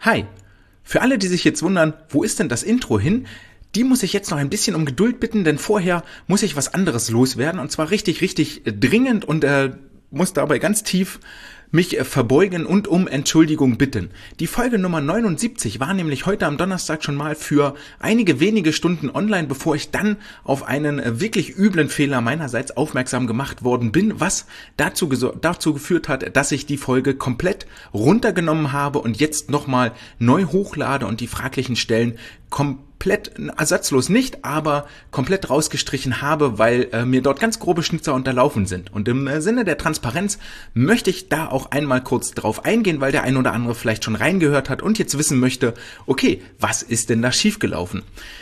Hi! Für alle, die sich jetzt wundern, wo ist denn das Intro hin? Die muss ich jetzt noch ein bisschen um Geduld bitten, denn vorher muss ich was anderes loswerden und zwar richtig dringend und muss dabei ganz tief mich verbeugen und um Entschuldigung bitten. Die Folge Nummer 79 war nämlich heute am Donnerstag schon mal für einige wenige Stunden online, bevor ich dann auf einen wirklich üblen Fehler meinerseits aufmerksam gemacht worden bin, was dazu geführt hat, dass ich die Folge komplett runtergenommen habe und jetzt nochmal neu hochlade und die fraglichen Stellen komplett ersatzlos nicht, aber komplett rausgestrichen habe, weil mir dort ganz grobe Schnitzer unterlaufen sind. Und im Sinne der Transparenz möchte ich da auch einmal kurz drauf eingehen, weil der ein oder andere vielleicht schon reingehört hat und jetzt wissen möchte, okay, was ist denn da schiefgelaufen?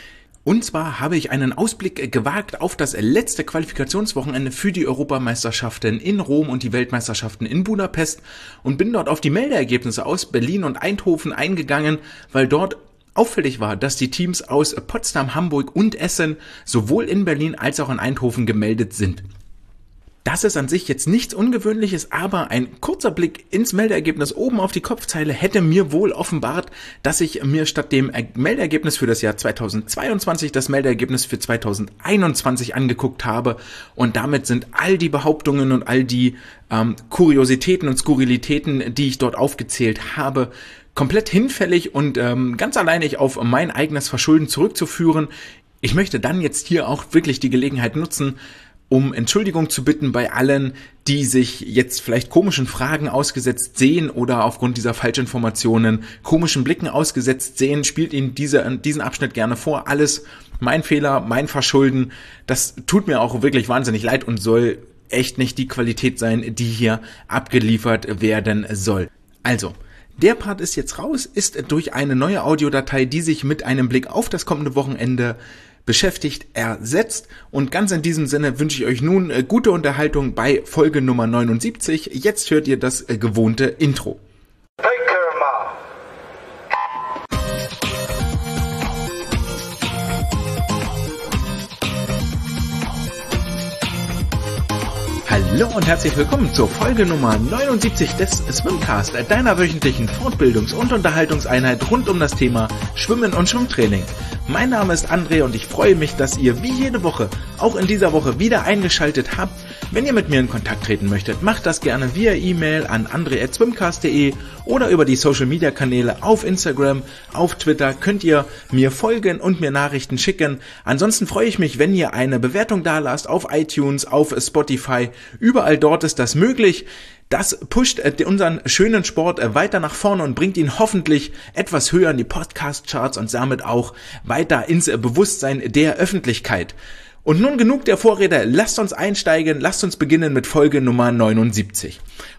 Und zwar habe ich einen Ausblick gewagt auf das letzte Qualifikationswochenende für die Europameisterschaften in Rom und die Weltmeisterschaften in Budapest und bin dort auf die Meldeergebnisse aus Berlin und Eindhoven eingegangen, weil dort auffällig war, dass die Teams aus Potsdam, Hamburg und Essen sowohl in Berlin als auch in Eindhoven gemeldet sind. Das ist an sich jetzt nichts Ungewöhnliches, aber ein kurzer Blick ins Meldeergebnis oben auf die Kopfzeile hätte mir wohl offenbart, dass ich mir statt dem Meldeergebnis für das Jahr 2022 das Meldeergebnis für 2021 angeguckt habe und damit sind all die Behauptungen und all die Kuriositäten und Skurrilitäten, die ich dort aufgezählt habe, komplett hinfällig und ganz alleinig auf mein eigenes Verschulden zurückzuführen. Ich möchte dann jetzt hier auch wirklich die Gelegenheit nutzen, um Entschuldigung zu bitten bei allen, die sich jetzt vielleicht komischen Fragen ausgesetzt sehen oder aufgrund dieser Falschinformationen komischen Blicken ausgesetzt sehen. Spielt Ihnen diesen Abschnitt gerne vor. Alles mein Fehler, mein Verschulden. Das tut mir auch wirklich wahnsinnig leid und soll echt nicht die Qualität sein, die hier abgeliefert werden soll. Also, der Part ist jetzt raus, ist durch eine neue Audiodatei, die sich mit einem Blick auf das kommende Wochenende beschäftigt, ersetzt. Und ganz in diesem Sinne wünsche ich euch nun gute Unterhaltung bei Folge Nummer 79. Jetzt hört ihr das gewohnte Intro. Hallo und herzlich willkommen zur Folge Nummer 79 des Swimcast, deiner wöchentlichen Fortbildungs- und Unterhaltungseinheit rund um das Thema Schwimmen und Schwimmtraining. Mein Name ist André und ich freue mich, dass ihr wie jede Woche auch in dieser Woche wieder eingeschaltet habt. Wenn ihr mit mir in Kontakt treten möchtet, macht das gerne via E-Mail an andre@swimcast.de oder über die Social-Media-Kanäle auf Instagram, auf Twitter könnt ihr mir folgen und mir Nachrichten schicken. Ansonsten freue ich mich, wenn ihr eine Bewertung dalasst auf iTunes, auf Spotify. Überall dort ist das möglich. Das pusht unseren schönen Sport weiter nach vorne und bringt ihn hoffentlich etwas höher in die Podcast-Charts und damit auch weiter ins Bewusstsein der Öffentlichkeit. Und nun genug der Vorrede, lasst uns einsteigen, lasst uns beginnen mit Folge Nummer 79.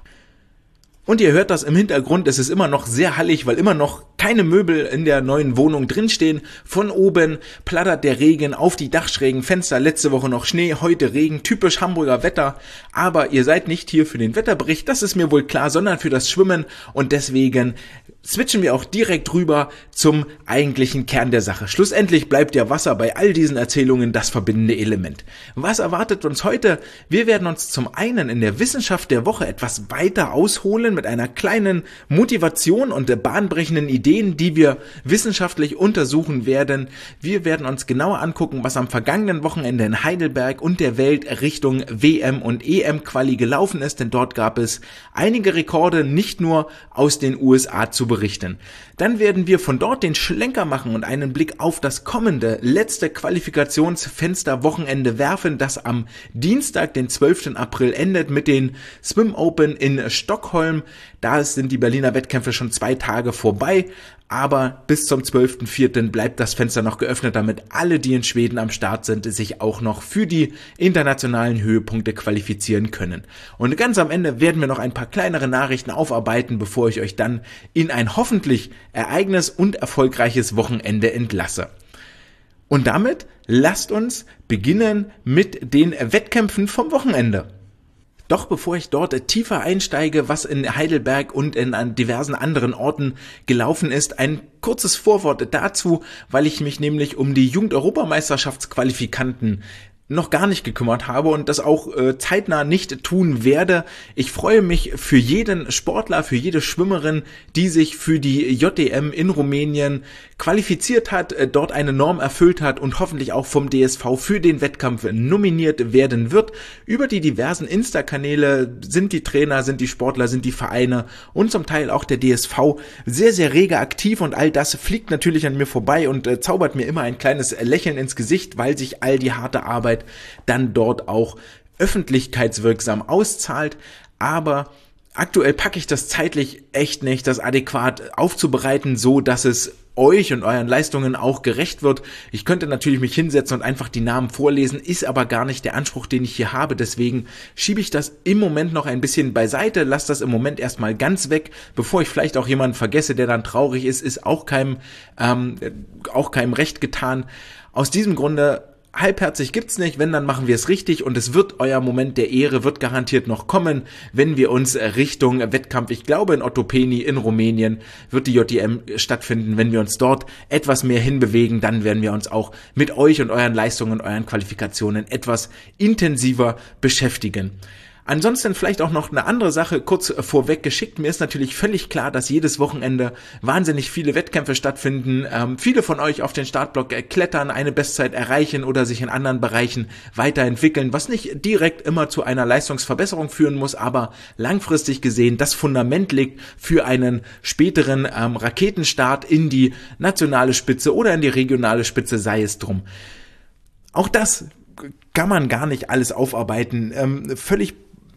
Und ihr hört das im Hintergrund, es ist immer noch sehr hallig, weil immer noch keine Möbel in der neuen Wohnung drinstehen. Von oben plattert der Regen auf die dachschrägen Fenster, letzte Woche noch Schnee, heute Regen, typisch Hamburger Wetter. Aber ihr seid nicht hier für den Wetterbericht, das ist mir wohl klar, sondern für das Schwimmen und deswegen switchen wir auch direkt rüber zum eigentlichen Kern der Sache. Schlussendlich bleibt ja Wasser bei all diesen Erzählungen das verbindende Element. Was erwartet uns heute? Wir werden uns zum einen in der Wissenschaft der Woche etwas weiter ausholen mit einer kleinen Motivation und bahnbrechenden Ideen, die wir wissenschaftlich untersuchen werden. Wir werden uns genauer angucken, was am vergangenen Wochenende in Heidelberg und der Welt Richtung WM und EM-Quali gelaufen ist, denn dort gab es einige Rekorde, nicht nur aus den USA zu berichten. Dann werden wir von dort den Schlenker machen und einen Blick auf das kommende letzte Qualifikationsfenster-Wochenende werfen, das am Dienstag, den 12. April endet mit den Swim Open in Stockholm. Da sind die Berliner Wettkämpfe schon 2 Tage vorbei, aber bis zum 12.04. bleibt das Fenster noch geöffnet, damit alle, die in Schweden am Start sind, sich auch noch für die internationalen Höhepunkte qualifizieren können. Und ganz am Ende werden wir noch ein paar kleinere Nachrichten aufarbeiten, bevor ich euch dann in ein hoffentlich ereignis- und erfolgreiches Wochenende entlasse. Und damit lasst uns beginnen mit den Wettkämpfen vom Wochenende. Doch bevor ich dort tiefer einsteige, was in Heidelberg und in diversen anderen Orten gelaufen ist, ein kurzes Vorwort dazu, weil ich mich nämlich um die Jugend-Europameisterschaftsqualifikanten noch gar nicht gekümmert habe und das auch zeitnah nicht tun werde. Ich freue mich für jeden Sportler, für jede Schwimmerin, die sich für die JDM in Rumänien qualifiziert hat, dort eine Norm erfüllt hat und hoffentlich auch vom DSV für den Wettkampf nominiert werden wird. Über die diversen Insta-Kanäle sind die Trainer, sind die Sportler, sind die Vereine und zum Teil auch der DSV sehr, sehr rege aktiv und all das fliegt natürlich an mir vorbei und zaubert mir immer ein kleines Lächeln ins Gesicht, weil sich all die harte Arbeit dann dort auch öffentlichkeitswirksam auszahlt, aber aktuell packe ich das zeitlich echt nicht, das adäquat aufzubereiten, so dass es euch und euren Leistungen auch gerecht wird. Ich könnte natürlich mich hinsetzen und einfach die Namen vorlesen, ist aber gar nicht der Anspruch, den ich hier habe. Deswegen schiebe ich das im Moment noch ein bisschen beiseite, lasse das im Moment erstmal ganz weg, bevor ich vielleicht auch jemanden vergesse, der dann traurig ist auch keinem recht getan. Aus diesem Grunde halbherzig gibt's nicht, wenn, dann machen wir es richtig und es wird, euer Moment der Ehre wird garantiert noch kommen, wenn wir uns Richtung Wettkampf, ich glaube in Otopeni in Rumänien wird die JDM stattfinden, wenn wir uns dort etwas mehr hinbewegen, dann werden wir uns auch mit euch und euren Leistungen und euren Qualifikationen etwas intensiver beschäftigen. Ansonsten vielleicht auch noch eine andere Sache kurz vorweg geschickt. Mir ist natürlich völlig klar, dass jedes Wochenende wahnsinnig viele Wettkämpfe stattfinden. Viele von euch auf den Startblock klettern, eine Bestzeit erreichen oder sich in anderen Bereichen weiterentwickeln, was nicht direkt immer zu einer Leistungsverbesserung führen muss, aber langfristig gesehen das Fundament liegt für einen späteren Raketenstart in die nationale Spitze oder in die regionale Spitze, sei es drum. Auch das kann man gar nicht alles aufarbeiten. Völlig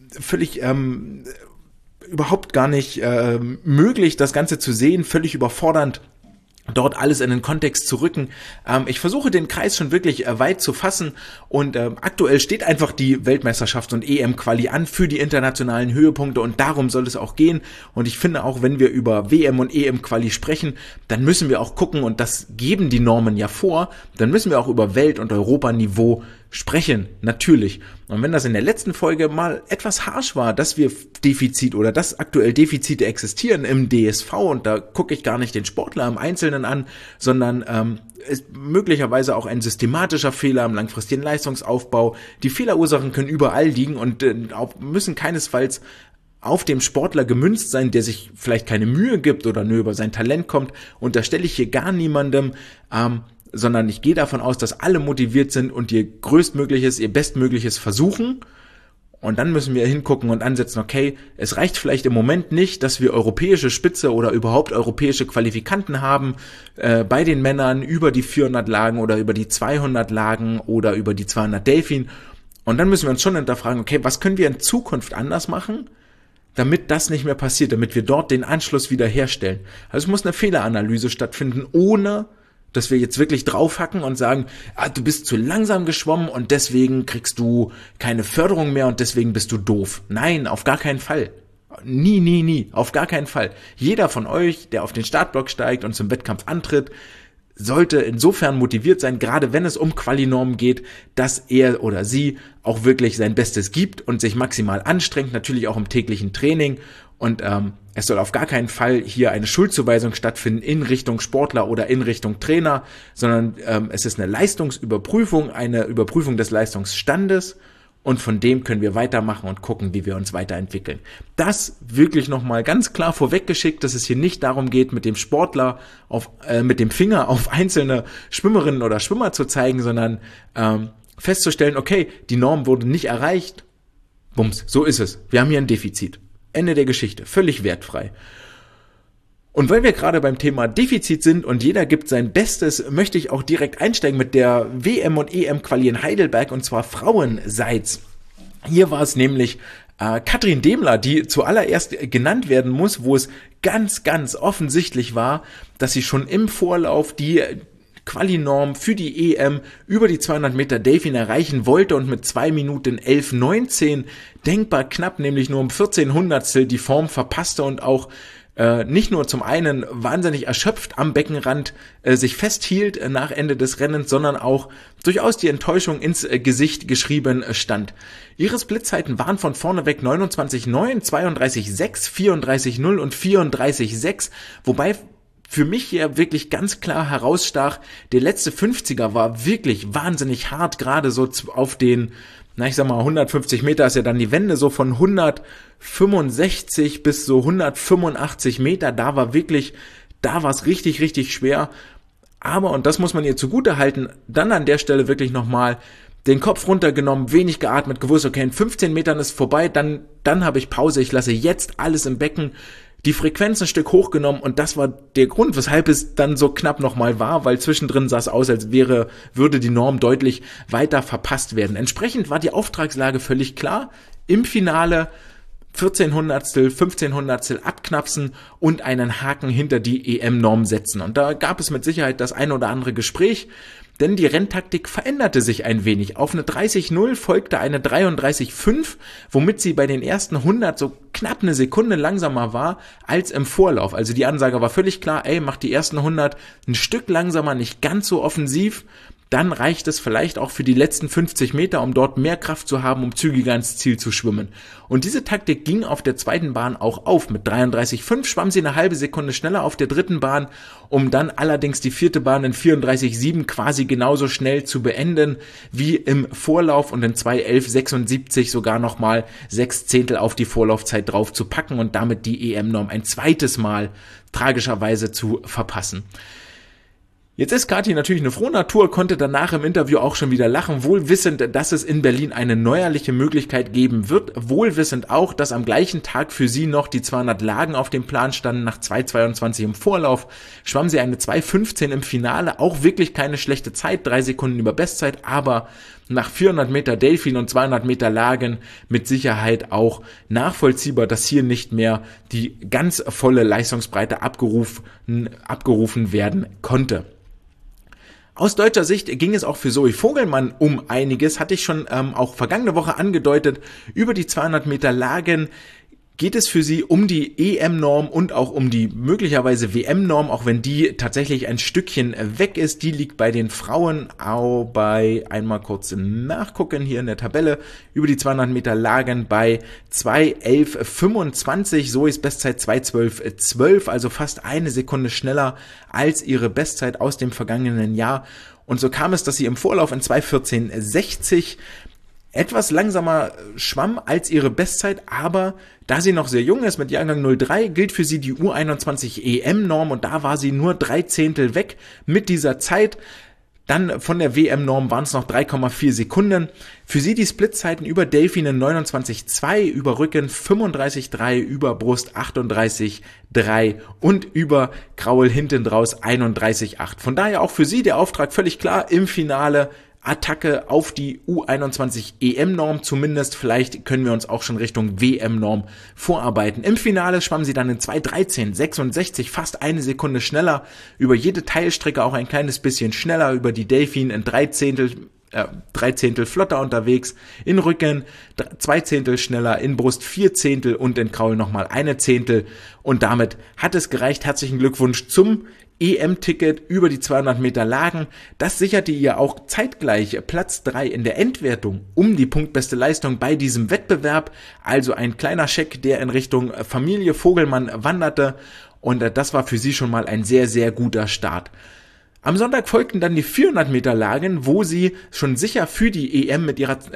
überhaupt gar nicht möglich, das Ganze zu sehen, völlig überfordernd, dort alles in den Kontext zu rücken. Ich versuche den Kreis schon wirklich weit zu fassen und aktuell steht einfach die Weltmeisterschafts- und EM-Quali an für die internationalen Höhepunkte und darum soll es auch gehen. Und ich finde auch, wenn wir über WM- und EM-Quali sprechen, dann müssen wir auch gucken, und das geben die Normen ja vor, dann müssen wir auch über Welt- und Europaniveau sprechen, natürlich. Und wenn das in der letzten Folge mal etwas harsch war, dass wir Defizit oder dass aktuell Defizite existieren im DSV, und da gucke ich gar nicht den Sportler im Einzelnen an, sondern ist möglicherweise auch ein systematischer Fehler im langfristigen Leistungsaufbau. Die Fehlerursachen können überall liegen und müssen keinesfalls auf dem Sportler gemünzt sein, der sich vielleicht keine Mühe gibt oder nur über sein Talent kommt. Und da stelle ich hier gar niemandem, sondern ich gehe davon aus, dass alle motiviert sind und ihr Größtmögliches, ihr Bestmögliches versuchen. Und dann müssen wir hingucken und ansetzen, okay, es reicht vielleicht im Moment nicht, dass wir europäische Spitze oder überhaupt europäische Qualifikanten haben, bei den Männern über die 400 Lagen oder über die 200 Lagen oder über die 200 Delfin. Und dann müssen wir uns schon hinterfragen, okay, was können wir in Zukunft anders machen, damit das nicht mehr passiert, damit wir dort den Anschluss wieder herstellen. Also es muss eine Fehleranalyse stattfinden, ohne dass wir jetzt wirklich draufhacken und sagen, du bist zu langsam geschwommen und deswegen kriegst du keine Förderung mehr und deswegen bist du doof. Nein, auf gar keinen Fall. Nie, auf gar keinen Fall. Jeder von euch, der auf den Startblock steigt und zum Wettkampf antritt, sollte insofern motiviert sein, gerade wenn es um Quali-Normen geht, dass er oder sie auch wirklich sein Bestes gibt und sich maximal anstrengt, natürlich auch im täglichen Training. Und es soll auf gar keinen Fall hier eine Schuldzuweisung stattfinden in Richtung Sportler oder in Richtung Trainer, sondern es ist eine Leistungsüberprüfung, eine Überprüfung des Leistungsstandes, und von dem können wir weitermachen und gucken, wie wir uns weiterentwickeln. Das wirklich nochmal ganz klar vorweggeschickt, dass es hier nicht darum geht, mit dem Sportler mit dem Finger auf einzelne Schwimmerinnen oder Schwimmer zu zeigen, sondern festzustellen, okay, die Norm wurde nicht erreicht, bums, so ist es. Wir haben hier ein Defizit. Ende der Geschichte, völlig wertfrei. Und weil wir gerade beim Thema Defizit sind und jeder gibt sein Bestes, möchte ich auch direkt einsteigen mit der WM- und EM-Quali in Heidelberg, und zwar frauenseits. Hier war es nämlich Katrin Demler, die zuallererst genannt werden muss, wo es ganz, ganz offensichtlich war, dass sie schon im Vorlauf die Quali-Norm für die EM über die 200 Meter Delfin erreichen wollte und mit 2 Minuten 11,19 denkbar knapp, nämlich nur um 14 Hundertstel die Form verpasste und auch nicht nur zum einen wahnsinnig erschöpft am Beckenrand sich festhielt nach Ende des Rennens, sondern auch durchaus die Enttäuschung ins Gesicht geschrieben stand. Ihre Splitzeiten waren von vorne weg 29,9, 32,6, 34,0 und 34,6, wobei für mich hier wirklich ganz klar herausstach, der letzte 50er war wirklich wahnsinnig hart, gerade so auf den, 150 Meter ist ja dann die Wende, so von 165 bis so 185 Meter, da war es richtig, richtig schwer. Aber, und das muss man ihr zugute halten, dann an der Stelle wirklich nochmal den Kopf runtergenommen, wenig geatmet, gewusst, okay, in 15 Metern ist vorbei, dann habe ich Pause, ich lasse jetzt alles im Becken, die Frequenz ein Stück hochgenommen und das war der Grund, weshalb es dann so knapp nochmal war, weil zwischendrin sah es aus, als würde die Norm deutlich weiter verpasst werden. Entsprechend war die Auftragslage völlig klar, im Finale 14 Hundertstel, 15 Hundertstel abknapsen und einen Haken hinter die EM-Norm setzen. Und da gab es mit Sicherheit das ein oder andere Gespräch, denn die Renntaktik veränderte sich ein wenig. Auf eine 30,0 folgte eine 33,5, womit sie bei den ersten 100 so knapp eine Sekunde langsamer war als im Vorlauf. Also die Ansage war völlig klar, macht die ersten 100 ein Stück langsamer, nicht ganz so offensiv, dann reicht es vielleicht auch für die letzten 50 Meter, um dort mehr Kraft zu haben, um zügiger ins Ziel zu schwimmen. Und diese Taktik ging auf der zweiten Bahn auch auf. Mit 33,5 schwamm sie eine halbe Sekunde schneller auf der dritten Bahn, um dann allerdings die vierte Bahn in 34,7 quasi genauso schnell zu beenden wie im Vorlauf und in 2:11,76 sogar nochmal 6 Zehntel auf die Vorlaufzeit drauf zu packen und damit die EM-Norm ein zweites Mal tragischerweise zu verpassen. Jetzt ist Kathi natürlich eine frohe Natur, konnte danach im Interview auch schon wieder lachen, wohlwissend, dass es in Berlin eine neuerliche Möglichkeit geben wird, wohlwissend auch, dass am gleichen Tag für sie noch die 200 Lagen auf dem Plan standen, nach 2:22 im Vorlauf, schwamm sie eine 2:15 im Finale, auch wirklich keine schlechte Zeit, 3 Sekunden über Bestzeit, aber nach 400 Meter Delfin und 200 Meter Lagen mit Sicherheit auch nachvollziehbar, dass hier nicht mehr die ganz volle Leistungsbreite abgerufen werden konnte. Aus deutscher Sicht ging es auch für Zoe Vogelmann um einiges, hatte ich schon auch vergangene Woche angedeutet. Über die 200 Meter Lagen geht es für sie um die EM-Norm und auch um die möglicherweise WM-Norm, auch wenn die tatsächlich ein Stückchen weg ist. Die liegt bei den Frauen auch bei, einmal kurz nachgucken hier in der Tabelle, über die 200 Meter Lagen bei 2:11,25. Zoes Bestzeit 2:12,12, also fast eine Sekunde schneller als ihre Bestzeit aus dem vergangenen Jahr. Und so kam es, dass sie im Vorlauf in 2:14,60 etwas langsamer schwamm als ihre Bestzeit, aber da sie noch sehr jung ist, mit Jahrgang 03, gilt für sie die U21 EM-Norm und da war sie nur 3 Zehntel weg mit dieser Zeit. Dann von der WM-Norm waren es noch 3,4 Sekunden. Für sie die Splitzeiten über Delfine 29,2, über Rücken 35,3, über Brust 38,3 und über Kraul hinten draus 31,8. Von daher auch für sie der Auftrag völlig klar, im Finale Attacke auf die U21 EM-Norm zumindest, vielleicht können wir uns auch schon Richtung WM-Norm vorarbeiten. Im Finale schwamm sie dann in 2:13,66, fast eine Sekunde schneller, über jede Teilstrecke auch ein kleines bisschen schneller, über die Delfin in 3 Zehntel flotter unterwegs, in Rücken 2 Zehntel schneller, in Brust 4 Zehntel und in Kraul nochmal 1 Zehntel und damit hat es gereicht. Herzlichen Glückwunsch zum EM-Ticket über die 200 Meter Lagen. Das sicherte ihr auch zeitgleich Platz 3 in der Endwertung um die punktbeste Leistung bei diesem Wettbewerb. Also ein kleiner Scheck, der in Richtung Familie Vogelmann wanderte und das war für sie schon mal ein sehr, sehr guter Start. Am Sonntag folgten dann die 400 Meter Lagen, wo sie schon sicher für die EM mit ihrer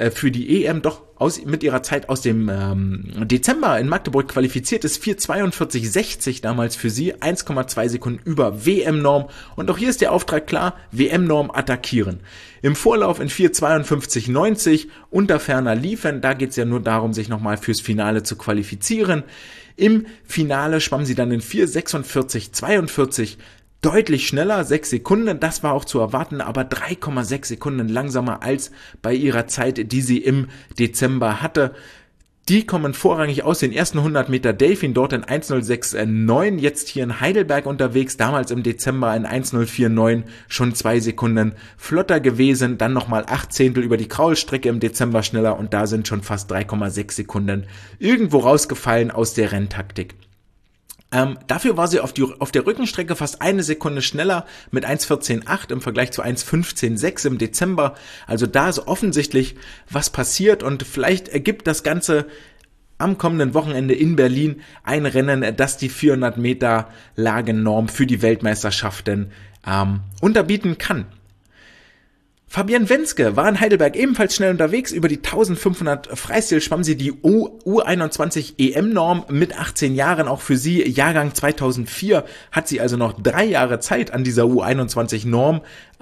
Zeit aus dem Dezember in Magdeburg qualifiziert ist. 4:42,60 damals für sie, 1,2 Sekunden über WM-Norm. Und auch hier ist der Auftrag klar, WM-Norm attackieren. Im Vorlauf in 4:52,90 unter ferner liefen, da geht es ja nur darum, sich nochmal fürs Finale zu qualifizieren. Im Finale schwamm sie dann in 4:46,42, deutlich schneller, 6 Sekunden, das war auch zu erwarten, aber 3,6 Sekunden langsamer als bei ihrer Zeit, die sie im Dezember hatte. Die kommen vorrangig aus den ersten 100 Meter Delfin, dort in 1:06,9, jetzt hier in Heidelberg unterwegs, damals im Dezember in 1:04,9, schon 2 Sekunden flotter gewesen, dann nochmal 8 Zehntel über die Kraulstrecke im Dezember schneller und da sind schon fast 3,6 Sekunden irgendwo rausgefallen aus der Renntaktik. Dafür war sie auf der Rückenstrecke fast eine Sekunde schneller mit 1:14,8 im Vergleich zu 1:15,6 im Dezember. Also da ist offensichtlich was passiert und vielleicht ergibt das Ganze am kommenden Wochenende in Berlin ein Rennen, das die 400 Meter Lagennorm für die Weltmeisterschaften unterbieten kann. Fabienne Wenzke war in Heidelberg ebenfalls schnell unterwegs. Über die 1500 Freistil schwamm sie die U21 EM-Norm mit 18 Jahren. Auch für sie, Jahrgang 2004, hat sie also noch 3 Jahre Zeit an dieser U21-Norm,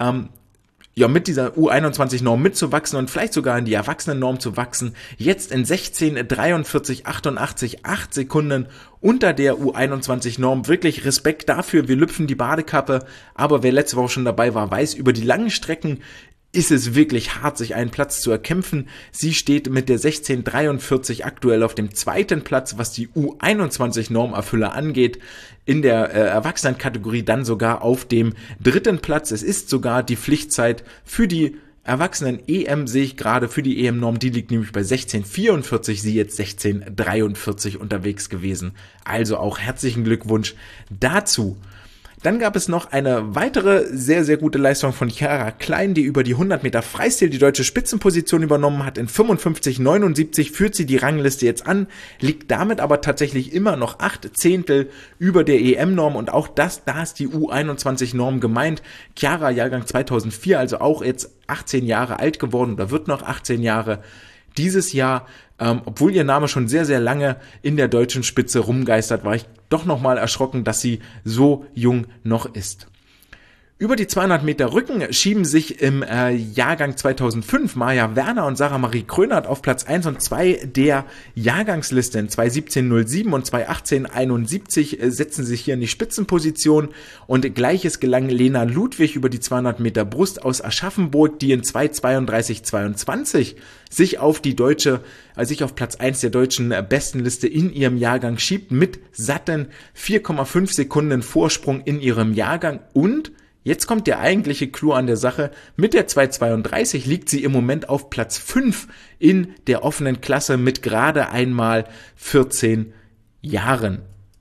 mit dieser U21-Norm mitzuwachsen und vielleicht sogar in die Erwachsenen-Norm zu wachsen. Jetzt in 16:43:88, 8 Sekunden unter der U21-Norm. Wirklich Respekt dafür, wir lüpfen die Badekappe. Aber wer letzte Woche schon dabei war, weiß, über die langen Strecken ist es wirklich hart, sich einen Platz zu erkämpfen. Sie steht mit der 16:43 aktuell auf dem 2. Platz, was die U21-Normerfüller angeht. In der Erwachsenenkategorie dann sogar auf dem 3. Platz. Es ist sogar die Pflichtzeit für die Erwachsenen-EM, sehe ich gerade, für die EM-Norm. Die liegt nämlich bei 16:44, sie jetzt 16:43 unterwegs gewesen. Also auch herzlichen Glückwunsch dazu. Dann gab es noch eine weitere sehr, sehr gute Leistung von Chiara Klein, die über die 100 Meter Freistil die deutsche Spitzenposition übernommen hat. In 55:79 führt sie die Rangliste jetzt an, liegt damit aber tatsächlich immer noch 8 Zehntel über der EM-Norm und auch da ist die U21-Norm gemeint. Chiara, Jahrgang 2004, also auch jetzt 18 Jahre alt geworden oder wird noch 18 Jahre dieses Jahr. Obwohl ihr Name schon sehr, sehr lange in der deutschen Spitze rumgeistert, war ich doch nochmal erschrocken, dass sie so jung noch ist. Über die 200 Meter Rücken schieben sich im Jahrgang 2005 Maja Werner und Sarah Marie Krönert auf Platz 1 und 2 der Jahrgangsliste. In 2:17:07 und 2:18:71 setzen sich hier in die Spitzenposition und Gleiches gelang Lena Ludwig über die 200 Meter Brust aus Aschaffenburg, die in 2:32:22 sich auf Platz 1 der deutschen Bestenliste in ihrem Jahrgang schiebt mit satten 4,5 Sekunden Vorsprung in ihrem Jahrgang und jetzt kommt der eigentliche Clou an der Sache. Mit der 2:32 liegt sie im Moment auf Platz 5 in der offenen Klasse mit gerade einmal 14 Jahren.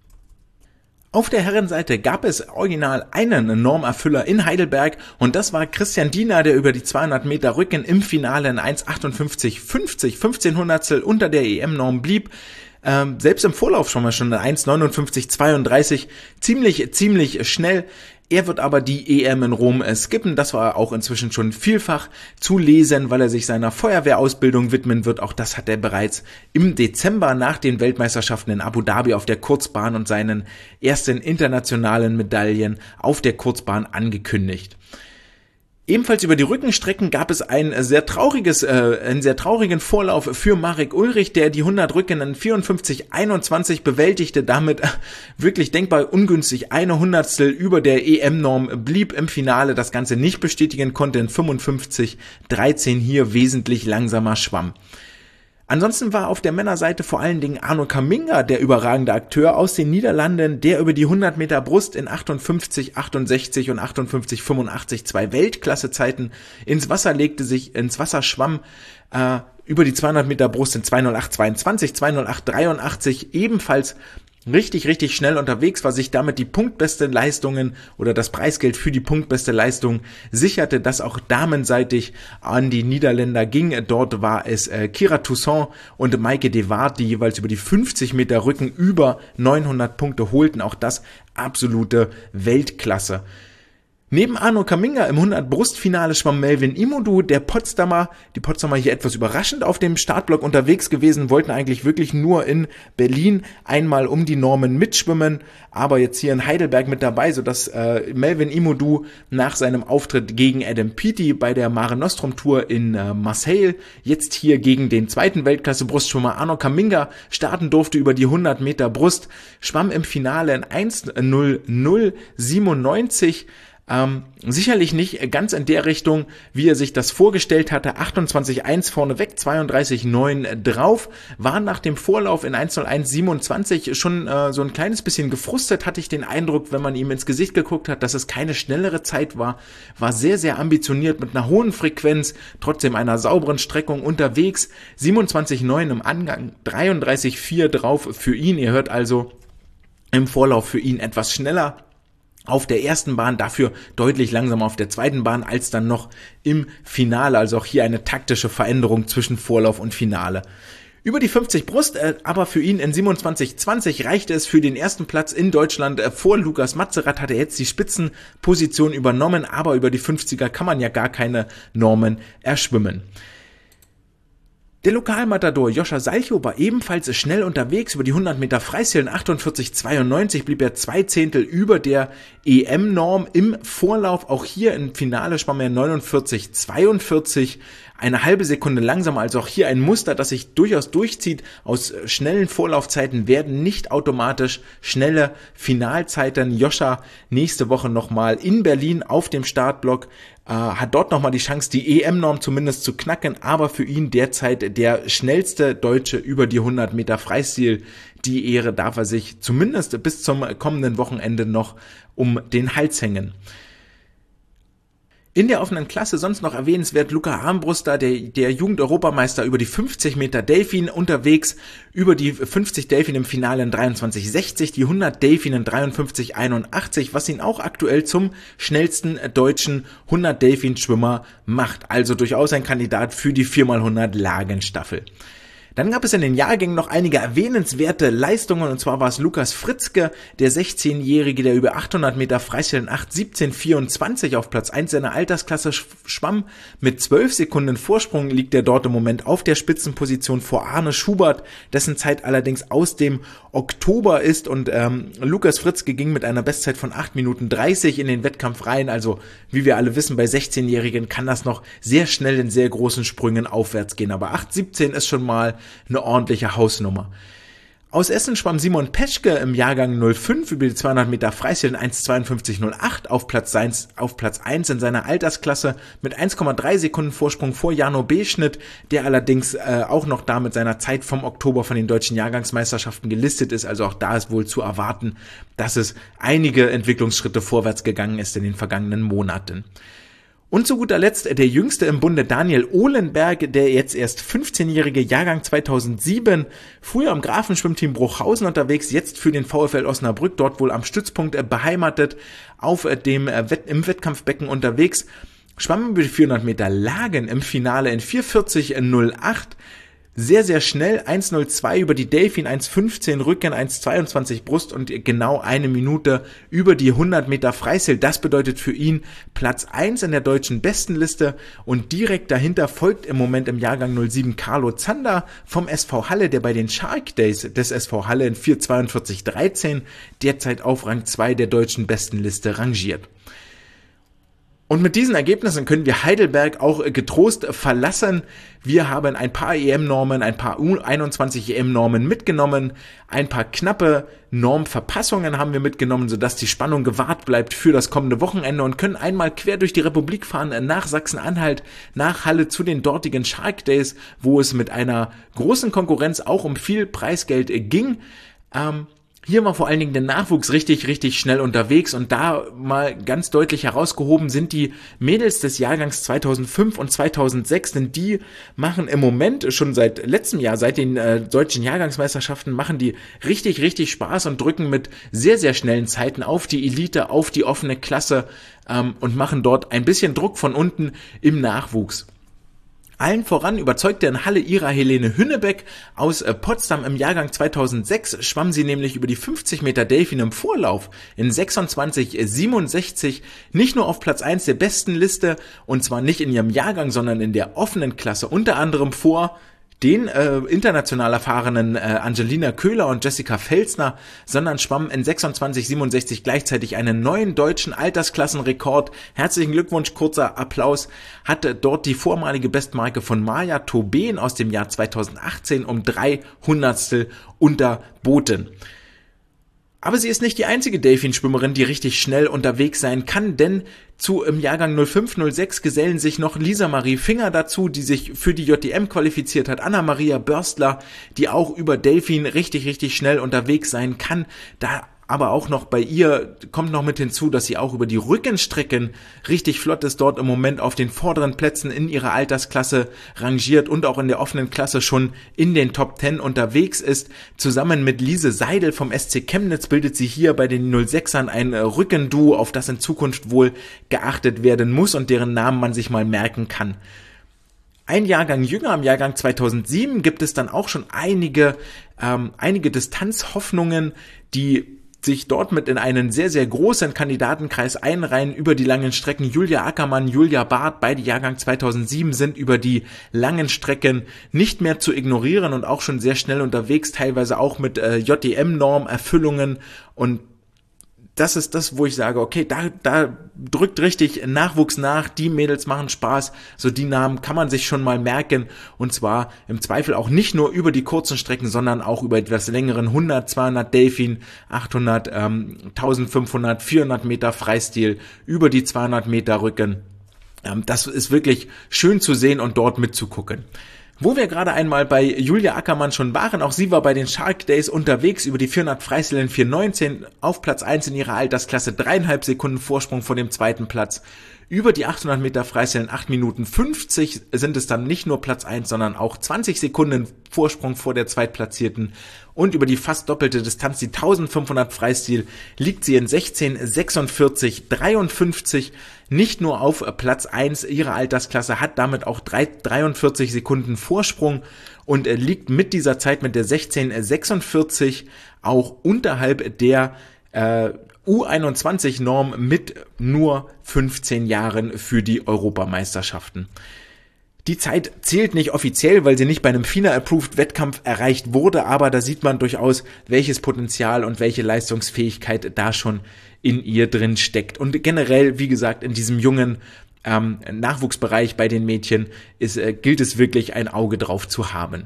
Auf der Herrenseite gab es original einen Normerfüller in Heidelberg und das war Christian Diener, der über die 200 Meter Rücken im Finale in 1:58:50, 15 Hundertstel unter der EM-Norm blieb. Selbst im Vorlauf schon in 1:59:32, ziemlich schnell. Er wird aber die EM in Rom skippen. Das war auch inzwischen schon vielfach zu lesen, weil er sich seiner Feuerwehrausbildung widmen wird. Auch das hat er bereits im Dezember nach den Weltmeisterschaften in Abu Dhabi auf der Kurzbahn und seinen ersten internationalen Medaillen auf der Kurzbahn angekündigt. Ebenfalls über die Rückenstrecken gab es einen sehr traurigen Vorlauf für Marek Ulrich, der die 100 Rücken in 54:21 bewältigte, damit wirklich denkbar ungünstig eine Hundertstel über der EM-Norm blieb im Finale, das Ganze nicht bestätigen konnte, in 55:13 hier wesentlich langsamer schwamm. Ansonsten war auf der Männerseite vor allen Dingen Arno Kaminga der überragende Akteur aus den Niederlanden, der über die 100 Meter Brust in 58:68 und 58:85 2 Weltklassezeiten ins Wasser schwamm, über die 200 Meter Brust in 2:08:22, 2:08:83 ebenfalls richtig schnell unterwegs war, sich damit die punktbeste Leistungen oder das Preisgeld für die punktbeste Leistung sicherte, das auch damenseitig an die Niederländer ging. Dort war es Kira Toussaint und Maike de Waard, die jeweils über die 50 Meter Rücken über 900 Punkte holten. Auch das absolute Weltklasse. Neben Arno Kaminga im 100-Brust-Finale schwamm Melvin Imodu, die Potsdamer hier etwas überraschend auf dem Startblock unterwegs gewesen, wollten eigentlich wirklich nur in Berlin einmal um die Normen mitschwimmen, aber jetzt hier in Heidelberg mit dabei, sodass Melvin Imodu nach seinem Auftritt gegen Adam Peaty bei der Mare Nostrum Tour in Marseille jetzt hier gegen den zweiten Weltklasse-Brustschwimmer Arno Kaminga starten durfte über die 100 Meter Brust, schwamm im Finale in 1:00:97. Sicherlich nicht ganz in der Richtung, wie er sich das vorgestellt hatte. 28:1 vorneweg, 32:9 drauf. War nach dem Vorlauf in 1:01:27 schon so ein kleines bisschen gefrustet, hatte ich den Eindruck, wenn man ihm ins Gesicht geguckt hat, dass es keine schnellere Zeit war. War sehr, sehr ambitioniert mit einer hohen Frequenz, trotzdem einer sauberen Streckung unterwegs. 27:9 im Angang, 33:4 drauf für ihn. Ihr hört also im Vorlauf für ihn etwas schneller auf der ersten Bahn, dafür deutlich langsamer auf der zweiten Bahn als dann noch im Finale. Also auch hier eine taktische Veränderung zwischen Vorlauf und Finale. Über die 50 Brust, aber für ihn in 27:20 reichte es für den ersten Platz in Deutschland. Vor Lukas Matzerath hat er jetzt die Spitzenposition übernommen, aber über die 50er kann man ja gar keine Normen erschwimmen. Der Lokalmatador Joscha Salchow war ebenfalls schnell unterwegs. Über die 100 Meter Freistil in 48:92 blieb er 2 Zehntel über der EM-Norm im Vorlauf. Auch hier im Finale schwamm er 49:42, eine halbe Sekunde langsamer. Also auch hier ein Muster, das sich durchaus durchzieht. Aus schnellen Vorlaufzeiten werden nicht automatisch schnelle Finalzeiten. Joscha nächste Woche nochmal in Berlin auf dem Startblock. Hat dort nochmal die Chance, die EM-Norm zumindest zu knacken, aber für ihn derzeit der schnellste Deutsche über die 100 Meter Freistil. Die Ehre darf er sich zumindest bis zum kommenden Wochenende noch um den Hals hängen. In der offenen Klasse sonst noch erwähnenswert Luca Armbruster, der Jugend-Europameister über die 50 Meter Delfin unterwegs, über die 50 Delfin im Finale in 23:60, die 100 Delfin in 53:81, was ihn auch aktuell zum schnellsten deutschen 100 Delfin Schwimmer macht. Also durchaus ein Kandidat für die 4x100 Lagenstaffel. Dann gab es in den Jahrgängen noch einige erwähnenswerte Leistungen, und zwar war es Lukas Fritzke, der 16-Jährige, der über 800 Meter Freistil in 8:17:24 auf Platz 1 seiner Altersklasse schwamm. Mit 12 Sekunden Vorsprung liegt er dort im Moment auf der Spitzenposition vor Arne Schubert, dessen Zeit allerdings aus dem Oktober ist, und Lukas Fritzke ging mit einer Bestzeit von 8:30 in den Wettkampf rein. Also wie wir alle wissen, bei 16-Jährigen kann das noch sehr schnell in sehr großen Sprüngen aufwärts gehen, aber 8:17 ist schon mal eine ordentliche Hausnummer. Aus Essen schwamm Simon Peschke im Jahrgang 05 über die 200 Meter Freistil in 1:52:08 auf Platz 1 in seiner Altersklasse mit 1,3 Sekunden Vorsprung vor Jano Beschnitt, der allerdings auch noch da mit seiner Zeit vom Oktober von den deutschen Jahrgangsmeisterschaften gelistet ist. Also auch da ist wohl zu erwarten, dass es einige Entwicklungsschritte vorwärts gegangen ist in den vergangenen Monaten. Und zu guter Letzt der Jüngste im Bunde, Daniel Ohlenberg, der jetzt erst 15-jährige Jahrgang 2007, früher im Grafenschwimmteam Bruchhausen unterwegs, jetzt für den VfL Osnabrück, dort wohl am Stützpunkt beheimatet, im Wettkampfbecken unterwegs, schwamm über die 400 Meter Lagen im Finale in 4:40:08. Sehr, sehr schnell, 1:02 über die Delfin, 1:15 Rücken, 1:22 Brust und genau eine Minute über die 100 Meter Freistil. Das bedeutet für ihn Platz 1 in der deutschen Bestenliste, und direkt dahinter folgt im Moment im Jahrgang 07 Carlo Zander vom SV Halle, der bei den Shark Days des SV Halle in 4:42:13 derzeit auf Rang 2 der deutschen Bestenliste rangiert. Und mit diesen Ergebnissen können wir Heidelberg auch getrost verlassen. Wir haben ein paar EM-Normen, ein paar U21 EM-Normen mitgenommen, ein paar knappe Normverpassungen haben wir mitgenommen, sodass die Spannung gewahrt bleibt für das kommende Wochenende, und können einmal quer durch die Republik fahren, nach Sachsen-Anhalt, nach Halle zu den dortigen Shark Days, wo es mit einer großen Konkurrenz auch um viel Preisgeld ging. Hier war vor allen Dingen der Nachwuchs richtig schnell unterwegs, und da mal ganz deutlich herausgehoben sind die Mädels des Jahrgangs 2005 und 2006, denn die machen im Moment schon seit letztem Jahr, seit den deutschen Jahrgangsmeisterschaften, machen die richtig Spaß und drücken mit sehr, sehr schnellen Zeiten auf die Elite, auf die offene Klasse und machen dort ein bisschen Druck von unten im Nachwuchs. Allen voran überzeugte in Halle Ira Helene Hünnebeck aus Potsdam im Jahrgang 2006, schwamm sie nämlich über die 50 Meter Delfin im Vorlauf in 26:67 nicht nur auf Platz 1 der besten Liste, und zwar nicht in ihrem Jahrgang, sondern in der offenen Klasse, unter anderem vor den international erfahrenen Angelina Köhler und Jessica Felsner, sondern schwamm in 26:67 gleichzeitig einen neuen deutschen Altersklassenrekord. Herzlichen Glückwunsch, kurzer Applaus, hatte dort die vormalige Bestmarke von Maja Tobin aus dem Jahr 2018 um 3 Hundertstel unterboten. Aber sie ist nicht die einzige Delfinschwimmerin, die richtig schnell unterwegs sein kann, denn im Jahrgang 05/06 gesellen sich noch Lisa Marie Finger dazu, die sich für die JDM qualifiziert hat, Anna-Maria Börstler, die auch über Delfin richtig schnell unterwegs sein kann. Da aber auch noch bei ihr kommt noch mit hinzu, dass sie auch über die Rückenstrecken richtig flott ist, dort im Moment auf den vorderen Plätzen in ihrer Altersklasse rangiert und auch in der offenen Klasse schon in den Top 10 unterwegs ist. Zusammen mit Lise Seidel vom SC Chemnitz bildet sie hier bei den 06ern ein Rückenduo, auf das in Zukunft wohl geachtet werden muss und deren Namen man sich mal merken kann. Ein Jahrgang jünger, im Jahrgang 2007, gibt es dann auch schon einige Distanzhoffnungen, die sich dort mit in einen sehr, sehr großen Kandidatenkreis einreihen über die langen Strecken. Julia Ackermann, Julia Barth, beide Jahrgang 2007, sind über die langen Strecken nicht mehr zu ignorieren und auch schon sehr schnell unterwegs, teilweise auch mit JDM-Norm-Erfüllungen, und das ist das, wo ich sage, okay, da drückt richtig Nachwuchs nach, die Mädels machen Spaß, so die Namen kann man sich schon mal merken, und zwar im Zweifel auch nicht nur über die kurzen Strecken, sondern auch über etwas längeren 100, 200 Delfin, 800, 1500, 400 Meter Freistil, über die 200 Meter Rücken. Das ist wirklich schön zu sehen und dort mitzugucken. Wo wir gerade einmal bei Julia Ackermann schon waren, auch sie war bei den Shark Days unterwegs, über die 400 Freistil in 4:19 auf Platz 1 in ihrer Altersklasse, 3,5 Sekunden Vorsprung vor dem zweiten Platz. Über die 800 Meter Freistil in 8 Minuten 50 sind es dann nicht nur Platz 1, sondern auch 20 Sekunden Vorsprung vor der Zweitplatzierten. Und über die fast doppelte Distanz, die 1500 Freistil, liegt sie in 16:46,53, nicht nur auf Platz 1 ihrer Altersklasse, hat damit auch 43 Sekunden Vorsprung und liegt mit dieser Zeit, mit der 16:46, auch unterhalb der U21-Norm mit nur 15 Jahren für die Europameisterschaften. Die Zeit zählt nicht offiziell, weil sie nicht bei einem FINA-Approved-Wettkampf erreicht wurde, aber da sieht man durchaus, welches Potenzial und welche Leistungsfähigkeit da schon in ihr drin steckt. Und generell, wie gesagt, in diesem jungen Nachwuchsbereich bei den Mädchen gilt es wirklich, ein Auge drauf zu haben.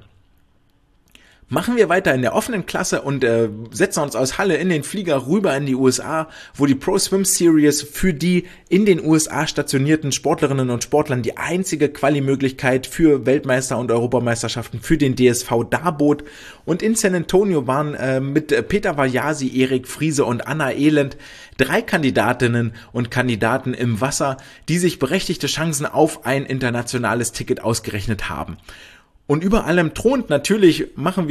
Machen wir weiter in der offenen Klasse und setzen uns aus Halle in den Flieger rüber in die USA, wo die Pro Swim Series für die in den USA stationierten Sportlerinnen und Sportlern die einzige Quali-Möglichkeit für Weltmeister- und Europameisterschaften für den DSV darbot. Und in San Antonio waren mit Peter Vajasi, Erik Friese und Anna Elend 3 Kandidatinnen und Kandidaten im Wasser, die sich berechtigte Chancen auf ein internationales Ticket ausgerechnet haben. Und über allem thront natürlich, fangen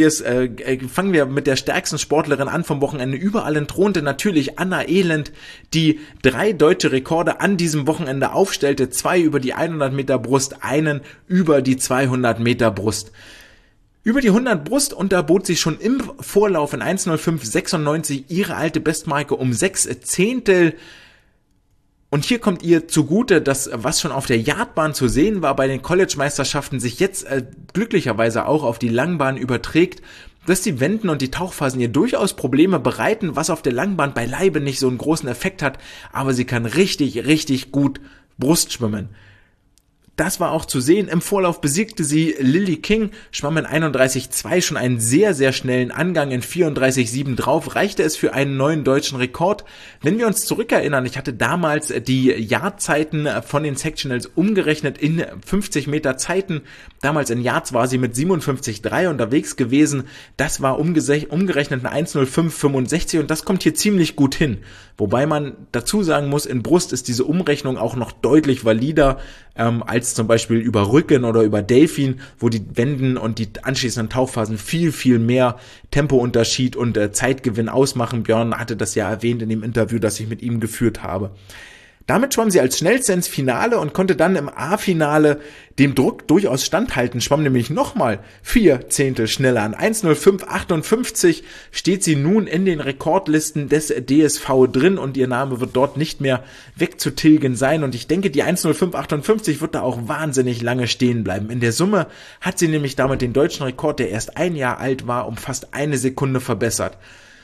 wir mit der stärksten Sportlerin an vom Wochenende, über allem thronte natürlich Anna Elend, die 3 deutsche Rekorde an diesem Wochenende aufstellte, 2 über die 100 Meter Brust, einen über die 200 Meter Brust. Über die 100 Brust unterbot sie schon im Vorlauf in 1:05,96 ihre alte Bestmarke um 6 Zehntel. Und hier kommt ihr zugute, dass was schon auf der Yardbahn zu sehen war bei den College-Meisterschaften, sich jetzt glücklicherweise auch auf die Langbahn überträgt, dass die Wenden und die Tauchphasen ihr durchaus Probleme bereiten, was auf der Langbahn beileibe nicht so einen großen Effekt hat, aber sie kann richtig, richtig gut Brust schwimmen. Das war auch zu sehen. Im Vorlauf besiegte sie Lily King, schwamm in 31,2 schon einen sehr, sehr schnellen Angang in 34,7 drauf, reichte es für einen neuen deutschen Rekord. Wenn wir uns zurückerinnern, ich hatte damals die Yardzeiten von den Sectionals umgerechnet in 50 Meter Zeiten. Damals in Yards war sie mit 57,3 unterwegs gewesen. Das war umgerechnet eine 1:05,65 und das kommt hier ziemlich gut hin. Wobei man dazu sagen muss, in Brust ist diese Umrechnung auch noch deutlich valider als zum Beispiel über Rücken oder über Delfin, wo die Wenden und die anschließenden Tauchphasen viel, viel mehr Tempounterschied und Zeitgewinn ausmachen. Björn hatte das ja erwähnt in dem Interview, das ich mit ihm geführt habe. Damit schwamm sie als schnellste ins Finale und konnte dann im A-Finale dem Druck durchaus standhalten, schwamm nämlich nochmal 4 Zehntel schneller. An 1:05,58 steht sie nun in den Rekordlisten des DSV drin und ihr Name wird dort nicht mehr wegzutilgen sein. Und ich denke, die 1:05,58 wird da auch wahnsinnig lange stehen bleiben. In der Summe hat sie nämlich damit den deutschen Rekord, der erst 1 Jahr alt war, um fast 1 Sekunde verbessert.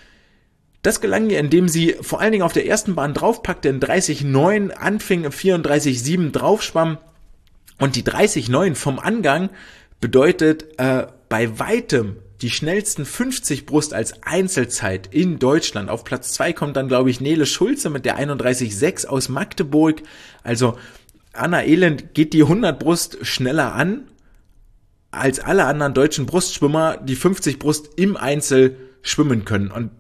Das gelang ihr, indem sie vor allen Dingen auf der ersten Bahn draufpackte, in 30,9 anfing, 34,7 draufschwamm. Und die 30,9 vom Angang bedeutet bei weitem die schnellsten 50 Brust als Einzelzeit in Deutschland. Auf Platz 2 kommt dann, glaube ich, Nele Schulze mit der 31,6 aus Magdeburg. Also Anna Elend geht die 100 Brust schneller an als alle anderen deutschen Brustschwimmer, die 50 Brust im Einzel schwimmen können. Und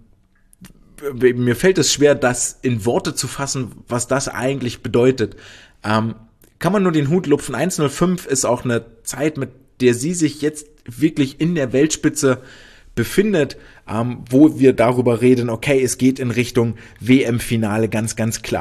mir fällt es schwer, das in Worte zu fassen, was das eigentlich bedeutet. Kann man nur den Hut lupfen. 1:05 ist auch eine Zeit, mit der sie sich jetzt wirklich in der Weltspitze befindet, wo wir darüber reden, okay, es geht in Richtung WM-Finale, ganz, ganz klar.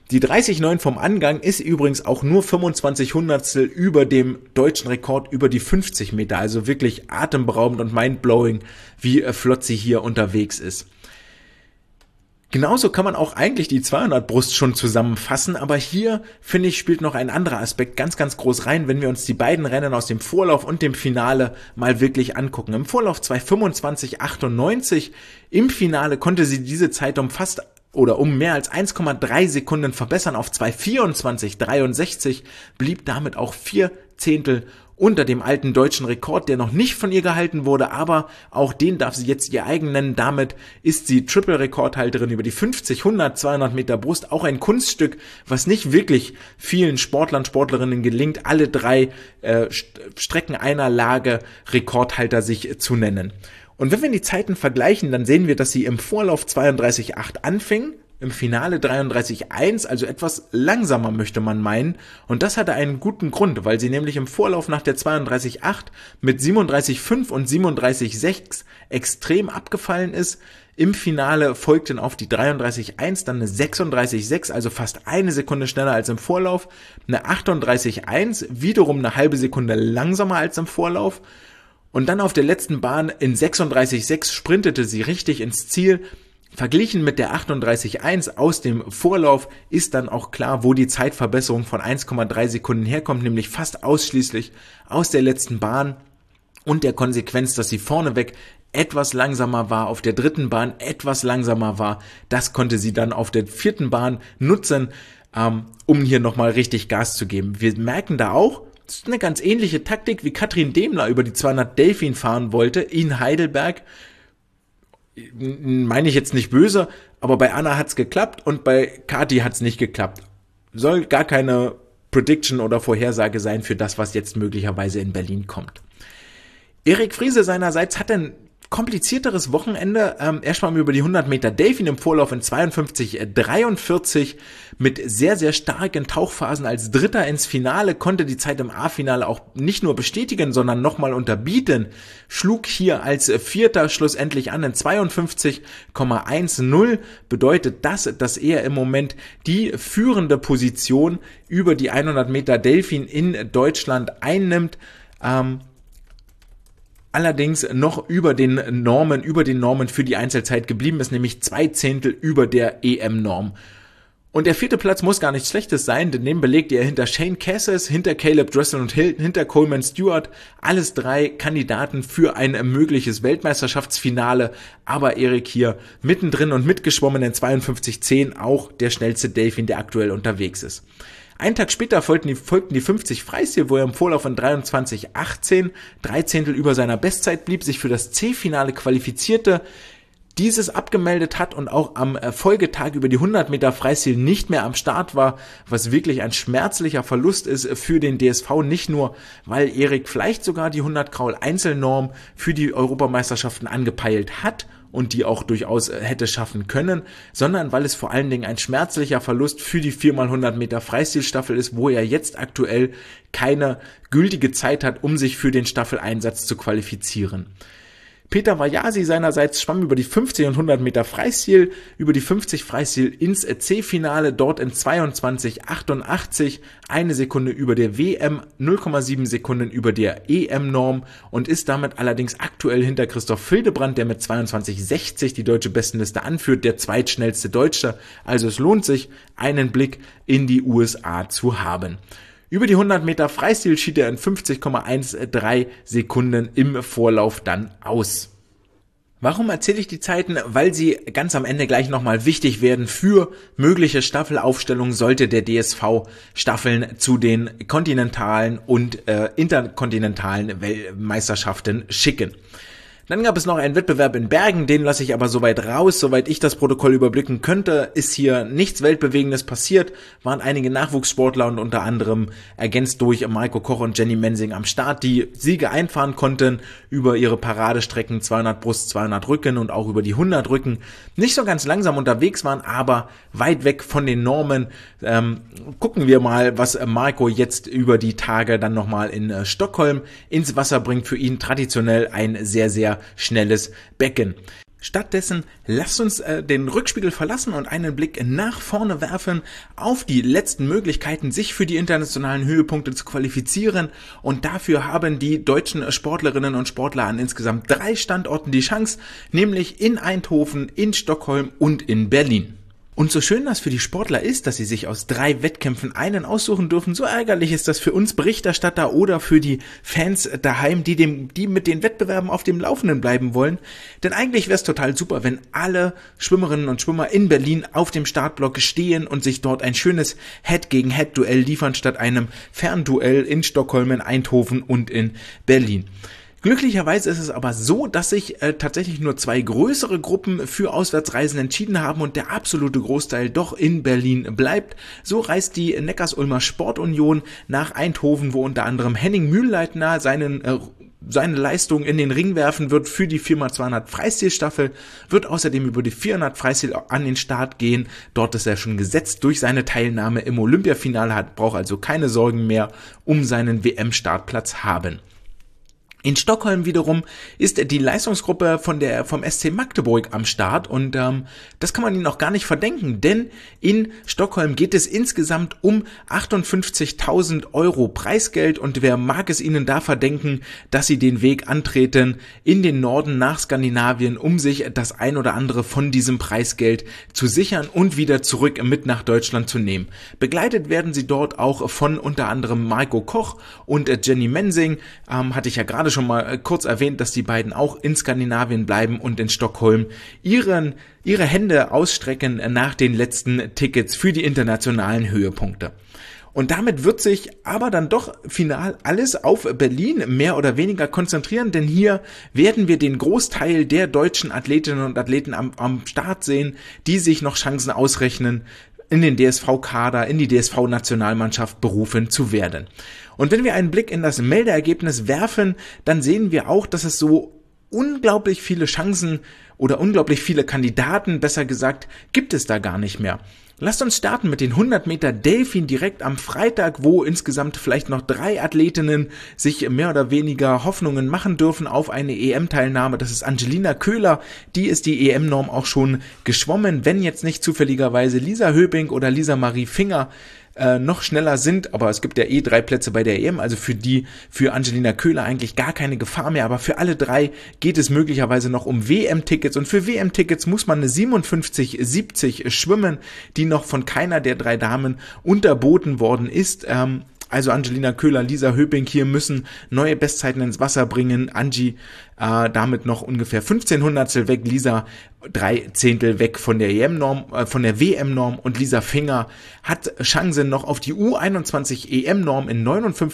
Die 30,9 vom Angang ist übrigens auch nur 25 Hundertstel über dem deutschen Rekord über die 50 Meter. Also wirklich atemberaubend und mindblowing, wie flott sie hier unterwegs ist. Genauso kann man auch eigentlich die 200 Brust schon zusammenfassen, aber hier, finde ich, spielt noch ein anderer Aspekt ganz, ganz groß rein, wenn wir uns die beiden Rennen aus dem Vorlauf und dem Finale mal wirklich angucken. Im Vorlauf 2:25,98, im Finale konnte sie diese Zeit um mehr als 1,3 Sekunden verbessern auf 2:24,63, blieb damit auch 4 Zehntel unter dem alten deutschen Rekord, der noch nicht von ihr gehalten wurde, aber auch den darf sie jetzt ihr eigen nennen. Damit ist sie Triple-Rekordhalterin über die 50, 100, 200 Meter Brust. Auch ein Kunststück, was nicht wirklich vielen Sportlern, Sportlerinnen gelingt, alle drei Strecken einer Lage Rekordhalter sich zu nennen. Und wenn wir die Zeiten vergleichen, dann sehen wir, dass sie im Vorlauf 32,8 anfing, im Finale 33,1, also etwas langsamer möchte man meinen. Und das hatte einen guten Grund, weil sie nämlich im Vorlauf nach der 32,8 mit 37,5 und 37,6 extrem abgefallen ist. Im Finale folgten auf die 33,1 dann eine 36,6, also fast eine Sekunde schneller als im Vorlauf, eine 38,1, wiederum eine halbe Sekunde langsamer als im Vorlauf. Und dann auf der letzten Bahn in 36,6 sprintete sie richtig ins Ziel. Verglichen mit der 38,1 aus dem Vorlauf ist dann auch klar, wo die Zeitverbesserung von 1,3 Sekunden herkommt, nämlich fast ausschließlich aus der letzten Bahn und der Konsequenz, dass sie vorneweg etwas langsamer war, auf der dritten Bahn etwas langsamer war. Das konnte sie dann auf der vierten Bahn nutzen, um hier nochmal richtig Gas zu geben. Wir merken da auch, das ist eine ganz ähnliche Taktik, wie Katrin Demler über die 200 Delfin fahren wollte in Heidelberg. Meine ich jetzt nicht böse, aber bei Anna hat's geklappt und bei Kati hat's nicht geklappt. Soll gar keine Prediction oder Vorhersage sein für das, was jetzt möglicherweise in Berlin kommt. Erik Friese seinerseits hat ein komplizierteres Wochenende. Er schwamm über die 100 Meter Delfin im Vorlauf in 52,43 mit sehr, sehr starken Tauchphasen als Dritter ins Finale, konnte die Zeit im A-Finale auch nicht nur bestätigen, sondern nochmal unterbieten, schlug hier als Vierter schlussendlich an in 52,10, bedeutet das, dass er im Moment die führende Position über die 100 Meter Delfin in Deutschland einnimmt, allerdings noch über den Normen für die Einzelzeit geblieben ist, nämlich 2 Zehntel über der EM-Norm. Und der vierte Platz muss gar nichts Schlechtes sein, denn den belegte er hinter Shane Cassis, hinter Caleb Dressel und Hilton, hinter Coleman Stewart, alles drei Kandidaten für ein mögliches Weltmeisterschaftsfinale, aber Erik hier mittendrin und mitgeschwommen in 52,10, auch der schnellste Delfin, der aktuell unterwegs ist. Einen Tag später folgten die 50 Freistil, wo er im Vorlauf in 23,18 3 Zehntel über seiner Bestzeit blieb, sich für das C-Finale qualifizierte, dieses abgemeldet hat und auch am Folgetag über die 100 Meter Freistil nicht mehr am Start war, was wirklich ein schmerzlicher Verlust ist für den DSV, nicht nur, weil Erik vielleicht sogar die 100 Kraul Einzelnorm für die Europameisterschaften angepeilt hat und die auch durchaus hätte schaffen können, sondern weil es vor allen Dingen ein schmerzlicher Verlust für die 4x100 Meter Freistilstaffel ist, wo er jetzt aktuell keine gültige Zeit hat, um sich für den Staffeleinsatz zu qualifizieren. Peter Vajasi seinerseits schwamm über die 50 und 100 Meter Freistil, über die 50 Freistil ins C-Finale, dort in 22,88, eine Sekunde über der WM, 0,7 Sekunden über der EM-Norm und ist damit allerdings aktuell hinter Christoph Hildebrand, der mit 22,60 die deutsche Bestenliste anführt, der zweitschnellste Deutsche. Also es lohnt sich, einen Blick in die USA zu haben. Über die 100 Meter Freistil schied er in 50,13 Sekunden im Vorlauf dann aus. Warum erzähle ich die Zeiten? Weil sie ganz am Ende gleich nochmal wichtig werden für mögliche Staffelaufstellungen, sollte der DSV Staffeln zu den kontinentalen und interkontinentalen Meisterschaften schicken. Dann gab es noch einen Wettbewerb in Bergen, den lasse ich aber soweit raus. Soweit ich das Protokoll überblicken könnte, ist hier nichts Weltbewegendes passiert, waren einige Nachwuchssportler und unter anderem ergänzt durch Maiko Koch und Jenny Mensing am Start, die Siege einfahren konnten über ihre Paradestrecken 200 Brust, 200 Rücken und auch über die 100 Rücken. Nicht so ganz langsam unterwegs waren, aber weit weg von den Normen. Gucken wir mal, was Maiko jetzt über die Tage dann nochmal in Stockholm ins Wasser bringt. Für ihn traditionell ein sehr, sehr schnelles Becken. Stattdessen lasst uns den Rückspiegel verlassen und einen Blick nach vorne werfen auf die letzten Möglichkeiten, sich für die internationalen Höhepunkte zu qualifizieren. Und dafür haben die deutschen Sportlerinnen und Sportler an insgesamt 3 Standorten die Chance, nämlich in Eindhoven, in Stockholm und in Berlin. Und so schön das für die Sportler ist, dass sie sich aus 3 Wettkämpfen einen aussuchen dürfen, so ärgerlich ist das für uns Berichterstatter oder für die Fans daheim, die mit den Wettbewerben auf dem Laufenden bleiben wollen. Denn eigentlich wäre es total super, wenn alle Schwimmerinnen und Schwimmer in Berlin auf dem Startblock stehen und sich dort ein schönes Head-gegen-Head-Duell liefern, statt einem Fernduell in Stockholm, in Eindhoven und in Berlin. Glücklicherweise ist es aber so, dass sich tatsächlich nur 2 größere Gruppen für Auswärtsreisen entschieden haben und der absolute Großteil doch in Berlin bleibt. So reist die Neckarsulmer Sportunion nach Eindhoven, wo unter anderem Henning Mühlleitner seine Leistung in den Ring werfen wird für die 4x200 Freistilstaffel, wird außerdem über die 400 Freistil an den Start gehen. Dort ist er schon gesetzt durch seine Teilnahme im Olympiafinale, braucht also keine Sorgen mehr um seinen WM-Startplatz haben. In Stockholm wiederum ist die Leistungsgruppe vom SC Magdeburg am Start und das kann man ihnen auch gar nicht verdenken, denn in Stockholm geht es insgesamt um 58.000 € Preisgeld und wer mag es ihnen da verdenken, dass sie den Weg antreten in den Norden nach Skandinavien, um sich das ein oder andere von diesem Preisgeld zu sichern und wieder zurück mit nach Deutschland zu nehmen. Begleitet werden sie dort auch von unter anderem Marco Koch und Jenny Mensing, hatte ich ja gerade schon mal kurz erwähnt, dass die beiden auch in Skandinavien bleiben und in Stockholm ihre Hände ausstrecken nach den letzten Tickets für die internationalen Höhepunkte. Und damit wird sich aber dann doch final alles auf Berlin mehr oder weniger konzentrieren, denn hier werden wir den Großteil der deutschen Athletinnen und Athleten am Start sehen, die sich noch Chancen ausrechnen, in den DSV-Kader, in die DSV-Nationalmannschaft berufen zu werden. Und wenn wir einen Blick in das Meldeergebnis werfen, dann sehen wir auch, dass es so unglaublich viele Chancen oder unglaublich viele Kandidaten, besser gesagt, gibt es da gar nicht mehr. Lasst uns starten mit den 100 Meter Delfin direkt am Freitag, wo insgesamt vielleicht noch 3 Athletinnen sich mehr oder weniger Hoffnungen machen dürfen auf eine EM-Teilnahme. Das ist Angelina Köhler, die ist die EM-Norm auch schon geschwommen, wenn jetzt nicht zufälligerweise Lisa Höping oder Lisa Marie Finger noch schneller sind, aber es gibt ja 3 Plätze bei der EM, also für Angelina Köhler eigentlich gar keine Gefahr mehr, aber für alle 3 geht es möglicherweise noch um WM-Tickets und für WM-Tickets muss man eine 57,70 schwimmen, die noch von keiner der 3 Damen unterboten worden ist. Also Angelina Köhler, Lisa Höping hier müssen neue Bestzeiten ins Wasser bringen. Angie damit noch ungefähr 15 weg, Lisa 3 Zehntel weg von der EM-Norm, von der WM-Norm und Lisa Finger hat Chancen noch auf die U21 EM-Norm in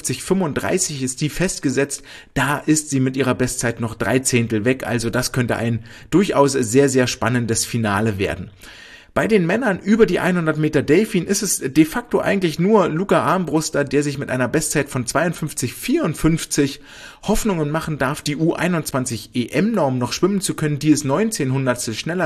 59,35 ist die festgesetzt. Da ist sie mit ihrer Bestzeit noch 3 Zehntel weg, also das könnte ein durchaus sehr, sehr spannendes Finale werden. Bei den Männern über die 100 Meter Delfin ist es de facto eigentlich nur Luca Armbruster, der sich mit einer Bestzeit von 52,54 Hoffnungen machen darf, die U21 EM-Norm noch schwimmen zu können. Die ist 19 Hundertstel schneller,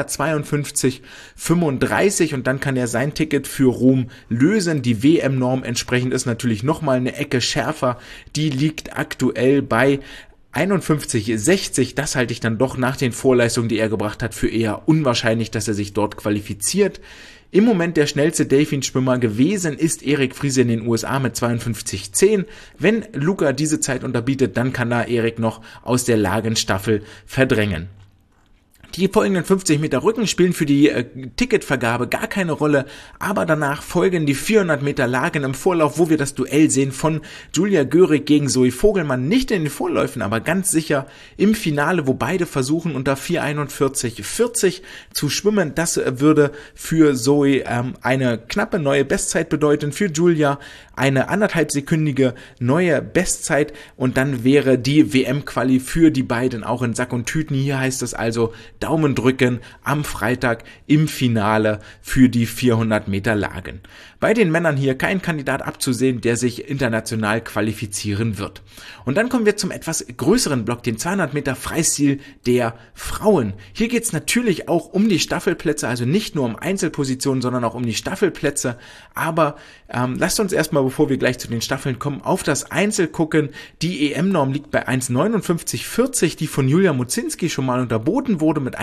52,35 und dann kann er sein Ticket für Rom lösen. Die WM-Norm entsprechend ist natürlich nochmal eine Ecke schärfer. Die liegt aktuell bei 51,60, das halte ich dann doch nach den Vorleistungen, die er gebracht hat, für eher unwahrscheinlich, dass er sich dort qualifiziert. Im Moment der schnellste Delfinschwimmer gewesen ist Erik Friese in den USA mit 52,10. Wenn Luca diese Zeit unterbietet, dann kann da Erik noch aus der Lagenstaffel verdrängen. Die folgenden 50 Meter Rücken spielen für die Ticketvergabe gar keine Rolle, aber danach folgen die 400 Meter Lagen im Vorlauf, wo wir das Duell sehen von Julia Görig gegen Zoe Vogelmann, nicht in den Vorläufen, aber ganz sicher im Finale, wo beide versuchen unter 4:41,40 zu schwimmen. Das würde für Zoe eine knappe neue Bestzeit bedeuten, für Julia eine 1,5-sekündige neue Bestzeit und dann wäre die WM-Quali für die beiden auch in Sack und Tüten. Hier heißt es also Daumen drücken am Freitag im Finale für die 400 Meter Lagen. Bei den Männern hier kein Kandidat abzusehen, der sich international qualifizieren wird. Und dann kommen wir zum etwas größeren Block, den 200 Meter Freistil der Frauen. Hier geht es natürlich auch um die Staffelplätze, also nicht nur um Einzelpositionen, sondern auch um die Staffelplätze. Aber lasst uns erstmal, bevor wir gleich zu den Staffeln kommen, auf das Einzel gucken. Die EM-Norm liegt bei 1,59,40, die von Julia Mucinski schon mal unterboten wurde mit mit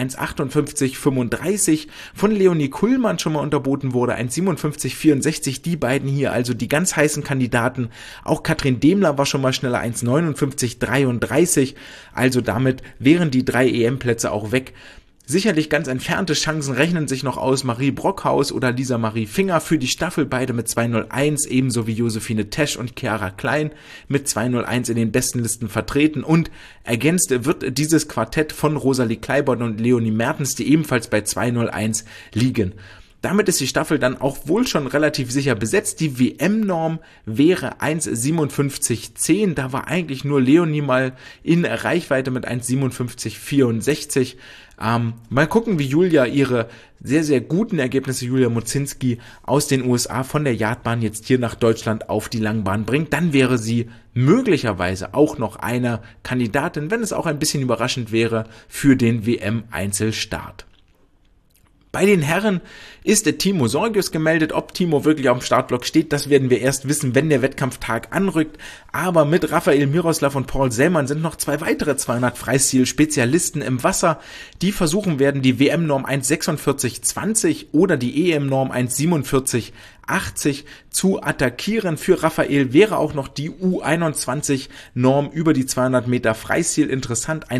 1,58,35 von Leonie Kuhlmann schon mal unterboten wurde, 1,57,64, die beiden hier, also die ganz heißen Kandidaten. Auch Katrin Demler war schon mal schneller, 1,59,33, also damit wären die 3 EM-Plätze auch weg. Sicherlich ganz entfernte Chancen rechnen sich noch aus Marie Brockhaus oder Lisa Marie Finger für die Staffel, beide mit 2,01, ebenso wie Josephine Tesch und Chiara Klein mit 2,01 in den besten Listen vertreten, und ergänzt wird dieses Quartett von Rosalie Kleibold und Leonie Mertens, die ebenfalls bei 2,01 liegen. Damit ist die Staffel dann auch wohl schon relativ sicher besetzt. Die WM-Norm wäre 1,57,10. Da war eigentlich nur Leonie mal in Reichweite mit 1,57,64. Mal gucken, wie Julia ihre sehr, sehr guten Ergebnisse, Julia Mozinski aus den USA von der Yardbahn jetzt hier nach Deutschland auf die Langbahn bringt. Dann wäre sie möglicherweise auch noch eine Kandidatin, wenn es auch ein bisschen überraschend wäre, für den WM-Einzelstart. Bei den Herren ist Timo Sorgius gemeldet. Ob Timo wirklich auf dem Startblock steht, das werden wir erst wissen, wenn der Wettkampftag anrückt. Aber mit Raphael Miroslav und Paul Sellmann sind noch 2 weitere 200 Freistil-Spezialisten im Wasser, die versuchen werden, die WM-Norm 1,46,20 oder die EM-Norm 1,47,80 zu attackieren. Für Raphael wäre auch noch die U21-Norm über die 200 Meter Freistil interessant.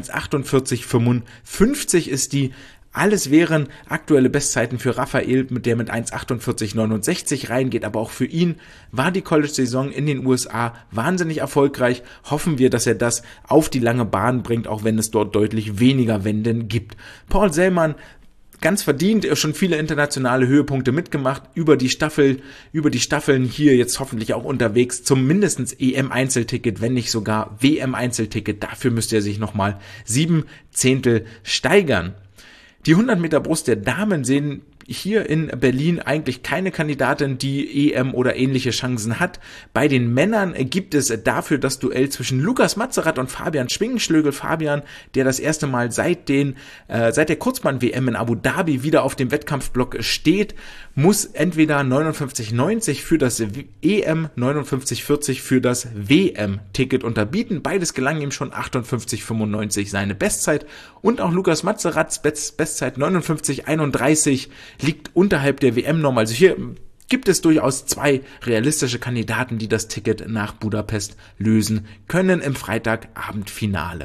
1,48,55 ist die. Alles wären aktuelle Bestzeiten für Raphael, mit der mit 1,48,69 reingeht, aber auch für ihn war die College-Saison in den USA wahnsinnig erfolgreich. Hoffen wir, dass er das auf die lange Bahn bringt, auch wenn es dort deutlich weniger Wenden gibt. Paul Sellmann, ganz verdient, schon viele internationale Höhepunkte mitgemacht, über die Staffeln hier jetzt hoffentlich auch unterwegs zum mindestens EM-Einzelticket, wenn nicht sogar WM-Einzelticket. Dafür müsste er sich nochmal 7 Zehntel steigern. Die 100 Meter Brust der Damen sehen hier in Berlin eigentlich keine Kandidatin, die EM oder ähnliche Chancen hat. Bei den Männern gibt es dafür das Duell zwischen Lukas Matzerath und Fabian Schwingenschlögel. Fabian, der das erste Mal seit der Kurzbahn-WM in Abu Dhabi wieder auf dem Wettkampfblock steht, muss entweder 59,90 für das EM, 59,40 für das WM-Ticket unterbieten. Beides gelang ihm schon, 58,95 seine Bestzeit. Und auch Lukas Matzeraths Bestzeit 59,31 liegt unterhalb der WM-Norm. Also hier gibt es durchaus 2 realistische Kandidaten, die das Ticket nach Budapest lösen können im Freitagabendfinale.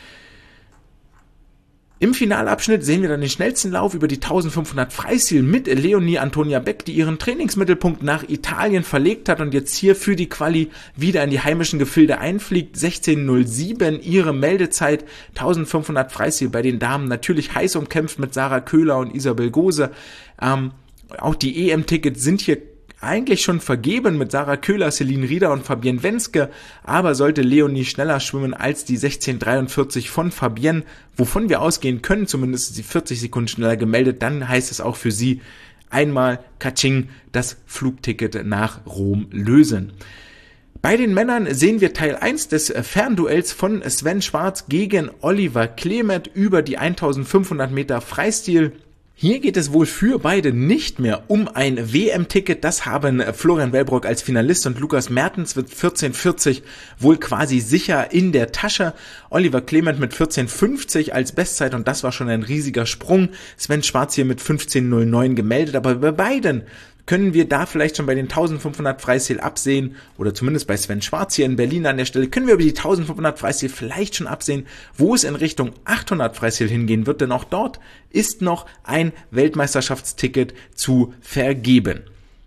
Im Finalabschnitt sehen wir dann den schnellsten Lauf über die 1500 Freistil mit Leonie Antonia Beck, die ihren Trainingsmittelpunkt nach Italien verlegt hat und jetzt hier für die Quali wieder in die heimischen Gefilde einfliegt. 16:07 ihre Meldezeit, 1500 Freistil bei den Damen natürlich heiß umkämpft mit Sarah Köhler und Isabel Gose. Auch die EM-Tickets sind hier eigentlich schon vergeben mit Sarah Köhler, Celine Rieder und Fabienne Wenske, aber sollte Leonie schneller schwimmen als die 16:43 von Fabienne, wovon wir ausgehen können, zumindest ist sie 40 Sekunden schneller gemeldet, dann heißt es auch für sie einmal Katsching das Flugticket nach Rom lösen. Bei den Männern sehen wir Teil 1 des Fernduells von Sven Schwarz gegen Oliver Klemet über die 1500 Meter Freistil. Hier geht es wohl für beide nicht mehr um ein WM-Ticket. Das haben Florian Wellbrock als Finalist und Lukas Mertens mit 14:40 wohl quasi sicher in der Tasche. Oliver Clement mit 14:50 als Bestzeit und das war schon ein riesiger Sprung. Sven Schwarz hier mit 15:09 gemeldet, aber bei beiden können wir da vielleicht schon bei den 1500 Freistil absehen, oder zumindest bei Sven Schwarz hier in Berlin an der Stelle, können wir über die 1500 Freistil vielleicht schon absehen, wo es in Richtung 800 Freistil hingehen wird, denn auch dort ist noch ein Weltmeisterschaftsticket zu vergeben.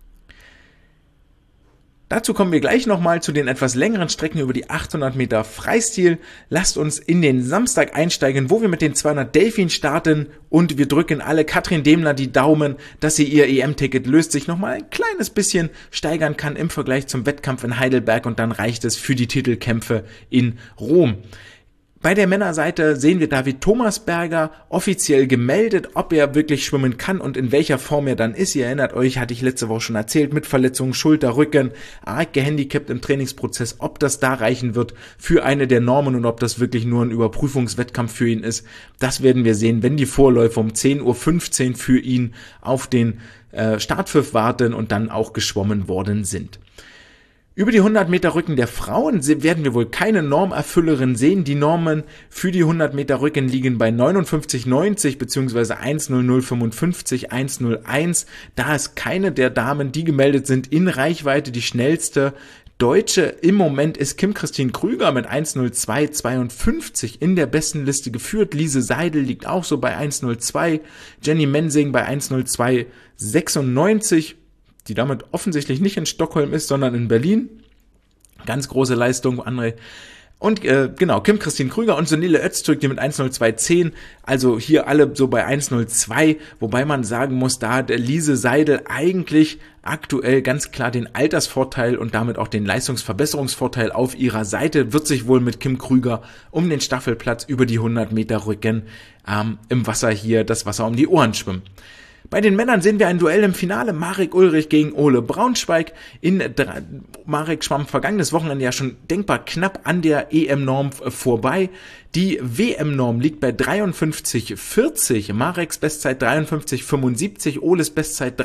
Dazu kommen wir gleich nochmal zu den etwas längeren Strecken über die 800 Meter Freistil. Lasst uns in den Samstag einsteigen, wo wir mit den 200 Delfin starten und wir drücken alle Katrin Demler die Daumen, dass sie ihr EM-Ticket löst, sich nochmal ein kleines bisschen steigern kann im Vergleich zum Wettkampf in Heidelberg und dann reicht es für die Titelkämpfe in Rom. Bei der Männerseite sehen wir David Thomasberger offiziell gemeldet, ob er wirklich schwimmen kann und in welcher Form er dann ist. Ihr erinnert euch, hatte ich letzte Woche schon erzählt, mit Verletzungen, Schulter, Rücken, arg gehandicapt im Trainingsprozess, ob das da reichen wird für eine der Normen und ob das wirklich nur ein Überprüfungswettkampf für ihn ist. Das werden wir sehen, wenn die Vorläufe um 10:15 Uhr für ihn auf den Startpfiff warten und dann auch geschwommen worden sind. Über die 100 Meter Rücken der Frauen werden wir wohl keine Normerfüllerin sehen. Die Normen für die 100 Meter Rücken liegen bei 59,90 bzw. 1:00,55, 1:01. Da ist keine der Damen, die gemeldet sind, in Reichweite. Die schnellste Deutsche im Moment ist Kim-Christine Krüger mit 1:02,52 in der besten Liste geführt. Lise Seidel liegt auch so bei 1:02. Jenny Mensing bei 1:02,96. Die damit offensichtlich nicht in Stockholm ist, sondern in Berlin. Ganz große Leistung, André. Und genau, Kim-Christine Krüger und Sunile Öztürk, die mit 1:02,10, also hier alle so bei 1:02, wobei man sagen muss, da hat der Lise Seidel eigentlich aktuell ganz klar den Altersvorteil und damit auch den Leistungsverbesserungsvorteil auf ihrer Seite, wird sich wohl mit Kim Krüger um den Staffelplatz über die 100 Meter Rücken im Wasser hier das Wasser um die Ohren schwimmen. Bei den Männern sehen wir ein Duell im Finale, Marek Ulrich gegen Ole Braunschweig. Marek schwamm vergangenes Wochenende ja schon denkbar knapp an der EM-Norm vorbei. Die WM-Norm liegt bei 53,40, Mareks Bestzeit 53,75, Oles Bestzeit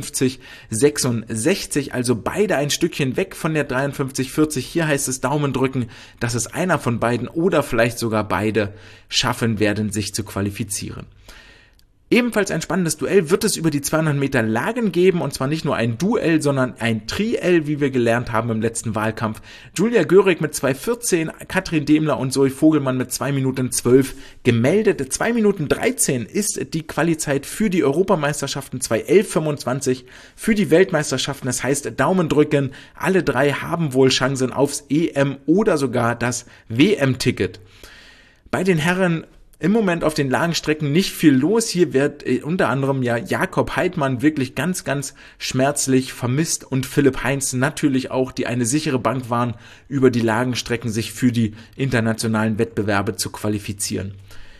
53,66, also beide ein Stückchen weg von der 53,40. Hier heißt es Daumen drücken, dass es einer von beiden oder vielleicht sogar beide schaffen werden, sich zu qualifizieren. Ebenfalls ein spannendes Duell wird es über die 200 Meter Lagen geben, und zwar nicht nur ein Duell, sondern ein Triell, wie wir gelernt haben im letzten Wahlkampf. Julia Görig mit 2:14, Katrin Demler und Zoe Vogelmann mit 2:12 gemeldet. 2:13 ist die Qualizeit für die Europameisterschaften, 2:11,25 für die Weltmeisterschaften. Das heißt, Daumen drücken, alle drei haben wohl Chancen aufs EM oder sogar das WM-Ticket. Bei den Herren im Moment auf den Lagenstrecken nicht viel los. Hier wird unter anderem ja Jakob Heidmann wirklich ganz, ganz schmerzlich vermisst und Philipp Heinz natürlich auch, die eine sichere Bank waren, über die Lagenstrecken sich für die internationalen Wettbewerbe zu qualifizieren.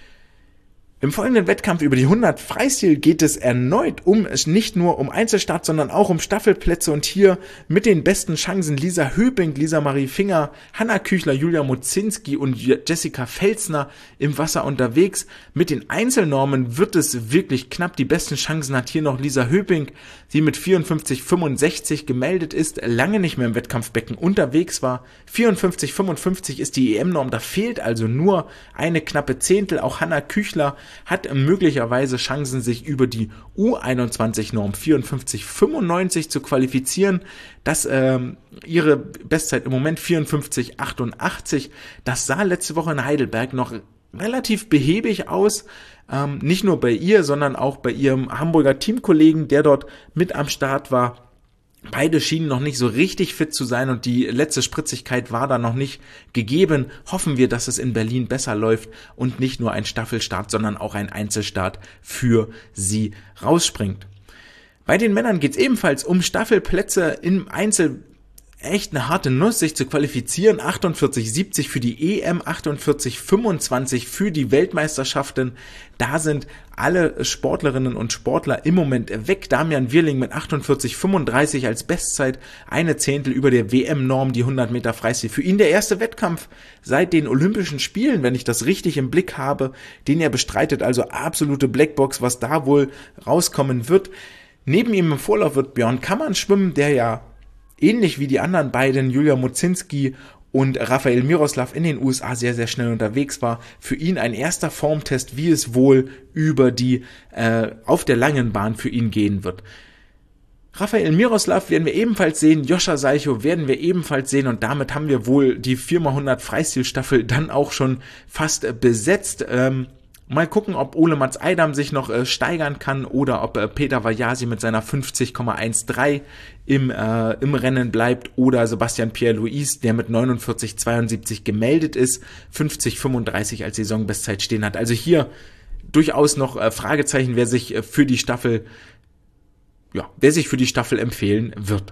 Im folgenden Wettkampf über die 100 Freistil geht es erneut nicht nur um Einzelstart, sondern auch um Staffelplätze, und hier mit den besten Chancen Lisa Höping, Lisa Marie Finger, Hanna Küchler, Julia Mozinski und Jessica Felsner im Wasser unterwegs. Mit den Einzelnormen wird es wirklich knapp. Die besten Chancen hat hier noch Lisa Höping, die mit 54,65 gemeldet ist, lange nicht mehr im Wettkampfbecken unterwegs war. 54,55 ist die EM-Norm, da fehlt also nur eine knappe Zehntel. Auch Hanna Küchler hat möglicherweise Chancen, sich über die U21-Norm 54,95 zu qualifizieren. Das ihre Bestzeit im Moment 54,88. Das sah letzte Woche in Heidelberg noch relativ behäbig aus. Nicht nur bei ihr, sondern auch bei ihrem Hamburger Teamkollegen, der dort mit am Start war. Beide schienen noch nicht so richtig fit zu sein und die letzte Spritzigkeit war da noch nicht gegeben. Hoffen wir, dass es in Berlin besser läuft und nicht nur ein Staffelstart, sondern auch ein Einzelstart für sie rausspringt. Bei den Männern geht es ebenfalls um Staffelplätze im Einzel. Echt eine harte Nuss, sich zu qualifizieren. 48,70 für die EM, 48,25 für die Weltmeisterschaften. Da sind alle Sportlerinnen und Sportler im Moment weg. Damian Wirling mit 48,35 als Bestzeit, eine Zehntel über der WM-Norm, die 100 Meter Freistil. Für ihn der erste Wettkampf seit den Olympischen Spielen, wenn ich das richtig im Blick habe, den er bestreitet. Also absolute Blackbox, was da wohl rauskommen wird. Neben ihm im Vorlauf wird Björn Kammern schwimmen, der ja ähnlich wie die anderen beiden, Julia Mozinski und Rafael Miroslav, in den USA sehr, sehr schnell unterwegs war. Für ihn ein erster Formtest, wie es wohl über die auf der langen Bahn für ihn gehen wird. Rafael Miroslav werden wir ebenfalls sehen, Joscha Seicho werden wir ebenfalls sehen, und damit haben wir wohl die 4x100 Freistilstaffel dann auch schon fast besetzt. Mal gucken, ob Ole Mats Eidam sich noch steigern kann oder ob Peter Vajasi mit seiner 50,13 im Rennen bleibt, oder Sebastian Pierre-Louis, der mit 49,72 gemeldet ist, 50,35 als Saisonbestzeit stehen hat. Also hier durchaus noch Fragezeichen, wer sich für die Staffel empfehlen wird.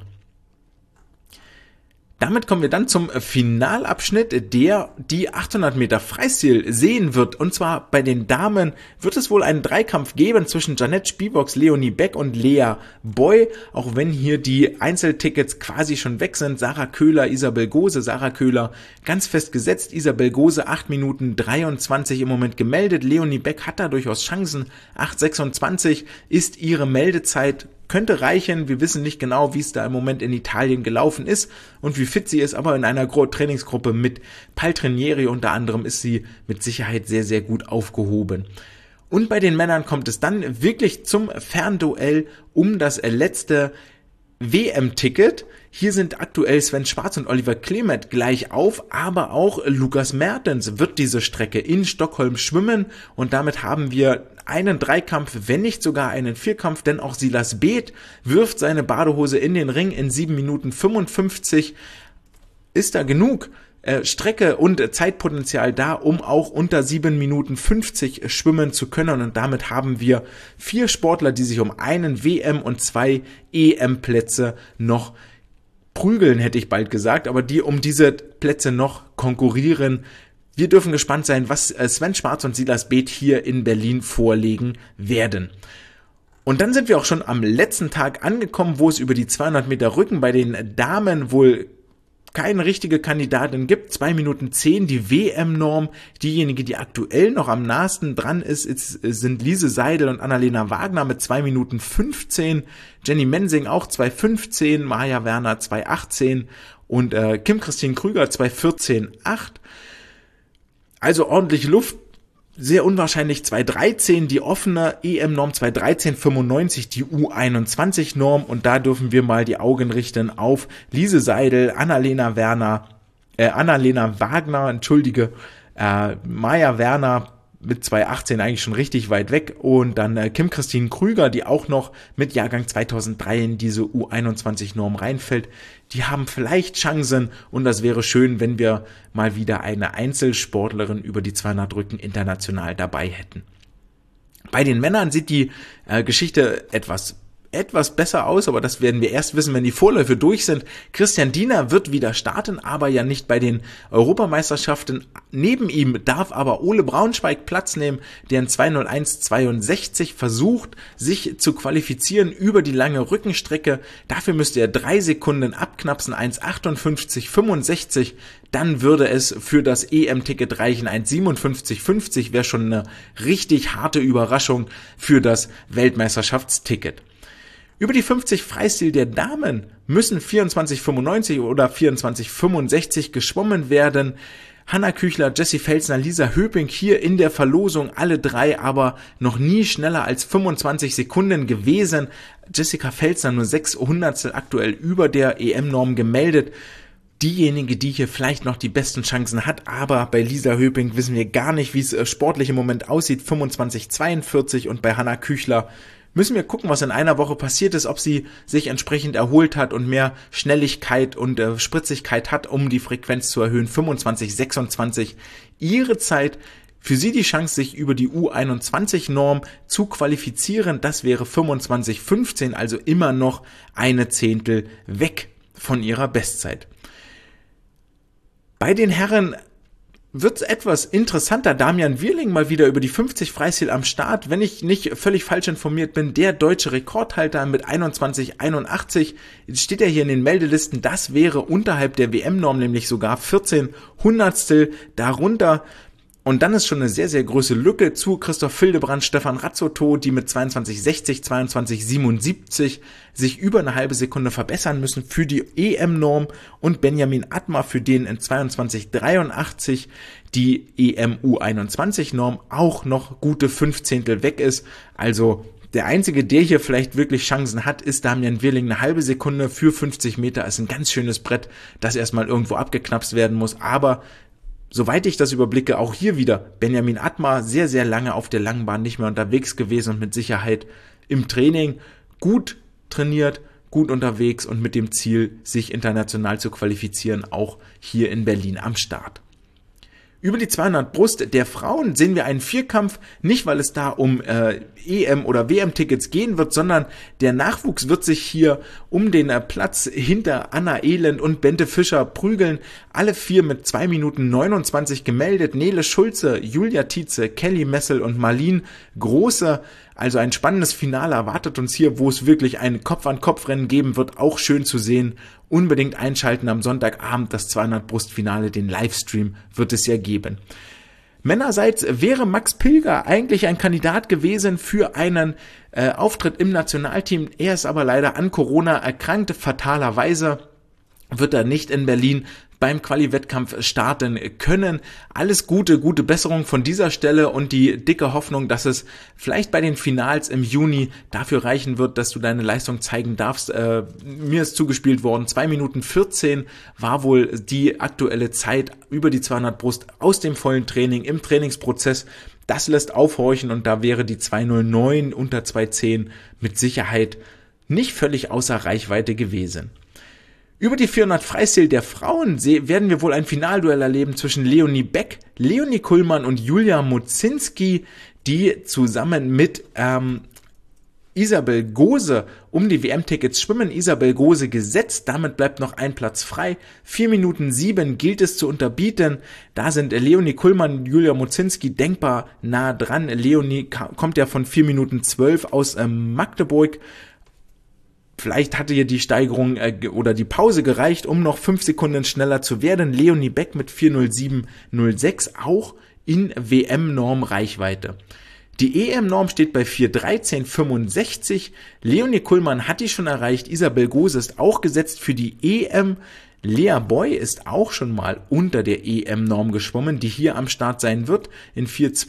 Damit kommen wir dann zum Finalabschnitt, der die 800 Meter Freistil sehen wird. Und zwar bei den Damen wird es wohl einen Dreikampf geben zwischen Janette Spiebox, Leonie Beck und Lea Boy. Auch wenn hier die Einzeltickets quasi schon weg sind. Sarah Köhler, Isabel Gose. Sarah Köhler ganz fest gesetzt. Isabel Gose 8:23 im Moment gemeldet. Leonie Beck hat da durchaus Chancen. 8:26 ist ihre Meldezeit. könnte reichen. Wir wissen nicht genau, wie es da im Moment in Italien gelaufen ist und wie fit sie ist, aber in einer Trainingsgruppe mit Paltrinieri unter anderem ist sie mit Sicherheit sehr, sehr gut aufgehoben. Und bei den Männern kommt es dann wirklich zum Fernduell um das letzte WM-Ticket. Hier sind aktuell Sven Schwarz und Oliver Klemet gleich auf, aber auch Lukas Mertens wird diese Strecke in Stockholm schwimmen und damit haben wir einen Dreikampf, wenn nicht sogar einen Vierkampf, denn auch Silas Beth wirft seine Badehose in den Ring in 7 Minuten 55. Ist da genug Strecke und Zeitpotenzial da, um auch unter 7 Minuten 50 schwimmen zu können und damit haben wir 4 Sportler, die sich um einen WM- und 2 EM-Plätze noch prügeln, hätte ich bald gesagt, aber die um diese Plätze noch konkurrieren. Wir dürfen gespannt sein, was Sven Schwarz und Silas Beth hier in Berlin vorlegen werden. Und dann sind wir auch schon am letzten Tag angekommen, wo es über die 200 Meter Rücken bei den Damen wohl keine richtige Kandidatin gibt. 2 Minuten 10, die WM-Norm. Diejenige, die aktuell noch am nahesten dran ist, sind Lise Seidel und Annalena Wagner mit 2 Minuten 15. Jenny Mensing auch 2,15, Maja Werner 2,18 und Kim-Christine Krüger 2,14,8. Also ordentlich Luft. Sehr unwahrscheinlich 2,13, die offene EM-Norm 2,13,95, die U21-Norm und da dürfen wir mal die Augen richten auf Lise Seidel, Annalena Wagner, Maja Werner mit 2,18 eigentlich schon richtig weit weg und dann Kim-Christine Krüger, die auch noch mit Jahrgang 2003 in diese U21-Norm reinfällt. Die haben vielleicht Chancen und das wäre schön, wenn wir mal wieder eine Einzelsportlerin über die 200 Rücken international dabei hätten. Bei den Männern sieht die Geschichte etwas besser aus, aber das werden wir erst wissen, wenn die Vorläufe durch sind. Christian Diener wird wieder starten, aber ja nicht bei den Europameisterschaften. Neben ihm darf aber Ole Braunschweig Platz nehmen, der in 2:01:62 versucht, sich zu qualifizieren über die lange Rückenstrecke. Dafür müsste er 3 Sekunden abknapsen, 1:58:65. Dann würde es für das EM-Ticket reichen. 1:57:50 wäre schon eine richtig harte Überraschung für das Weltmeisterschaftsticket. Über die 50 Freistil der Damen müssen 24,95 oder 24,65 geschwommen werden. Hanna Küchler, Jessie Felsner, Lisa Höping hier in der Verlosung, alle 3 aber noch nie schneller als 25 Sekunden gewesen. Jessica Felsner nur 6 Hundertstel aktuell über der EM-Norm gemeldet. Diejenige, die hier vielleicht noch die besten Chancen hat, aber bei Lisa Höping wissen wir gar nicht, wie es sportlich im Moment aussieht, 25,42 und bei Hanna Küchler müssen wir gucken, was in einer Woche passiert ist, ob sie sich entsprechend erholt hat und mehr Schnelligkeit und Spritzigkeit hat, um die Frequenz zu erhöhen. 25,26 ihre Zeit. Für sie die Chance, sich über die U21-Norm zu qualifizieren. Das wäre 25,15, also immer noch eine Zehntel weg von ihrer Bestzeit. Bei den Herren wird's etwas interessanter. Damian Wirling mal wieder über die 50 Freistil am Start. Wenn ich nicht völlig falsch informiert bin, der deutsche Rekordhalter mit 21,81. Jetzt steht er hier in den Meldelisten. Das wäre unterhalb der WM-Norm, nämlich sogar 14 Hundertstel darunter. Und dann ist schon eine sehr, sehr große Lücke zu Christoph Hildebrand, Stefan Razzoto, die mit 22,60, 22,77 sich über eine halbe Sekunde verbessern müssen für die EM-Norm und Benjamin Atmar, für den in 22,83 die EM-U21-Norm auch noch gute 15 weg ist. Also der Einzige, der hier vielleicht wirklich Chancen hat, ist Damian Wirling. Eine halbe Sekunde für 50 Meter ist ein ganz schönes Brett, das erstmal irgendwo abgeknapst werden muss, aber soweit ich das überblicke, auch hier wieder Benjamin Atmar sehr, sehr lange auf der langen Bahn nicht mehr unterwegs gewesen und mit Sicherheit im Training gut trainiert, gut unterwegs und mit dem Ziel, sich international zu qualifizieren, auch hier in Berlin am Start. Über die 200 Brust der Frauen sehen wir einen Vierkampf, nicht weil es da um EM- oder WM-Tickets gehen wird, sondern der Nachwuchs wird sich hier um den Platz hinter Anna Elend und Bente Fischer prügeln. Alle 4 mit 2 Minuten 29 gemeldet. Nele Schulze, Julia Tietze, Kelly Messel und Marlene Große. Also ein spannendes Finale erwartet uns hier, wo es wirklich ein Kopf-an-Kopf-Rennen geben wird, auch schön zu sehen. Unbedingt einschalten am Sonntagabend, das 200-Brust-Finale, den Livestream wird es ja geben. Männerseits wäre Max Pilger eigentlich ein Kandidat gewesen für einen Auftritt im Nationalteam. Er ist aber leider an Corona erkrankt, fatalerweise wird er nicht in Berlin beim Quali-Wettkampf starten können. Alles Gute, gute Besserung von dieser Stelle und die dicke Hoffnung, dass es vielleicht bei den Finals im Juni dafür reichen wird, dass du deine Leistung zeigen darfst. Mir ist zugespielt worden, 2 Minuten 14 war wohl die aktuelle Zeit über die 200 Brust aus dem vollen Training, im Trainingsprozess. Das lässt aufhorchen und da wäre die 2:09 unter 2:10 mit Sicherheit nicht völlig außer Reichweite gewesen. Über die 400 Freistil der Frauen werden wir wohl ein Finalduell erleben zwischen Leonie Beck, Leonie Kullmann und Julia Mozinski, die zusammen mit Isabel Gose um die WM-Tickets schwimmen. Isabel Gose gesetzt, damit bleibt noch ein Platz frei. 4 Minuten 7 gilt es zu unterbieten. Da sind Leonie Kullmann und Julia Mozinski denkbar nah dran. Leonie kommt ja von 4 Minuten 12 aus Magdeburg. Vielleicht hatte ihr die Steigerung oder die Pause gereicht, um noch 5 Sekunden schneller zu werden. Leonie Beck mit 4:07:06 auch in WM-Norm-Reichweite. Die EM-Norm steht bei 4:13:65. Leonie Kullmann hat die schon erreicht. Isabel Gose ist auch gesetzt für die EM. Lea Boy ist auch schon mal unter der EM-Norm geschwommen, die hier am Start sein wird in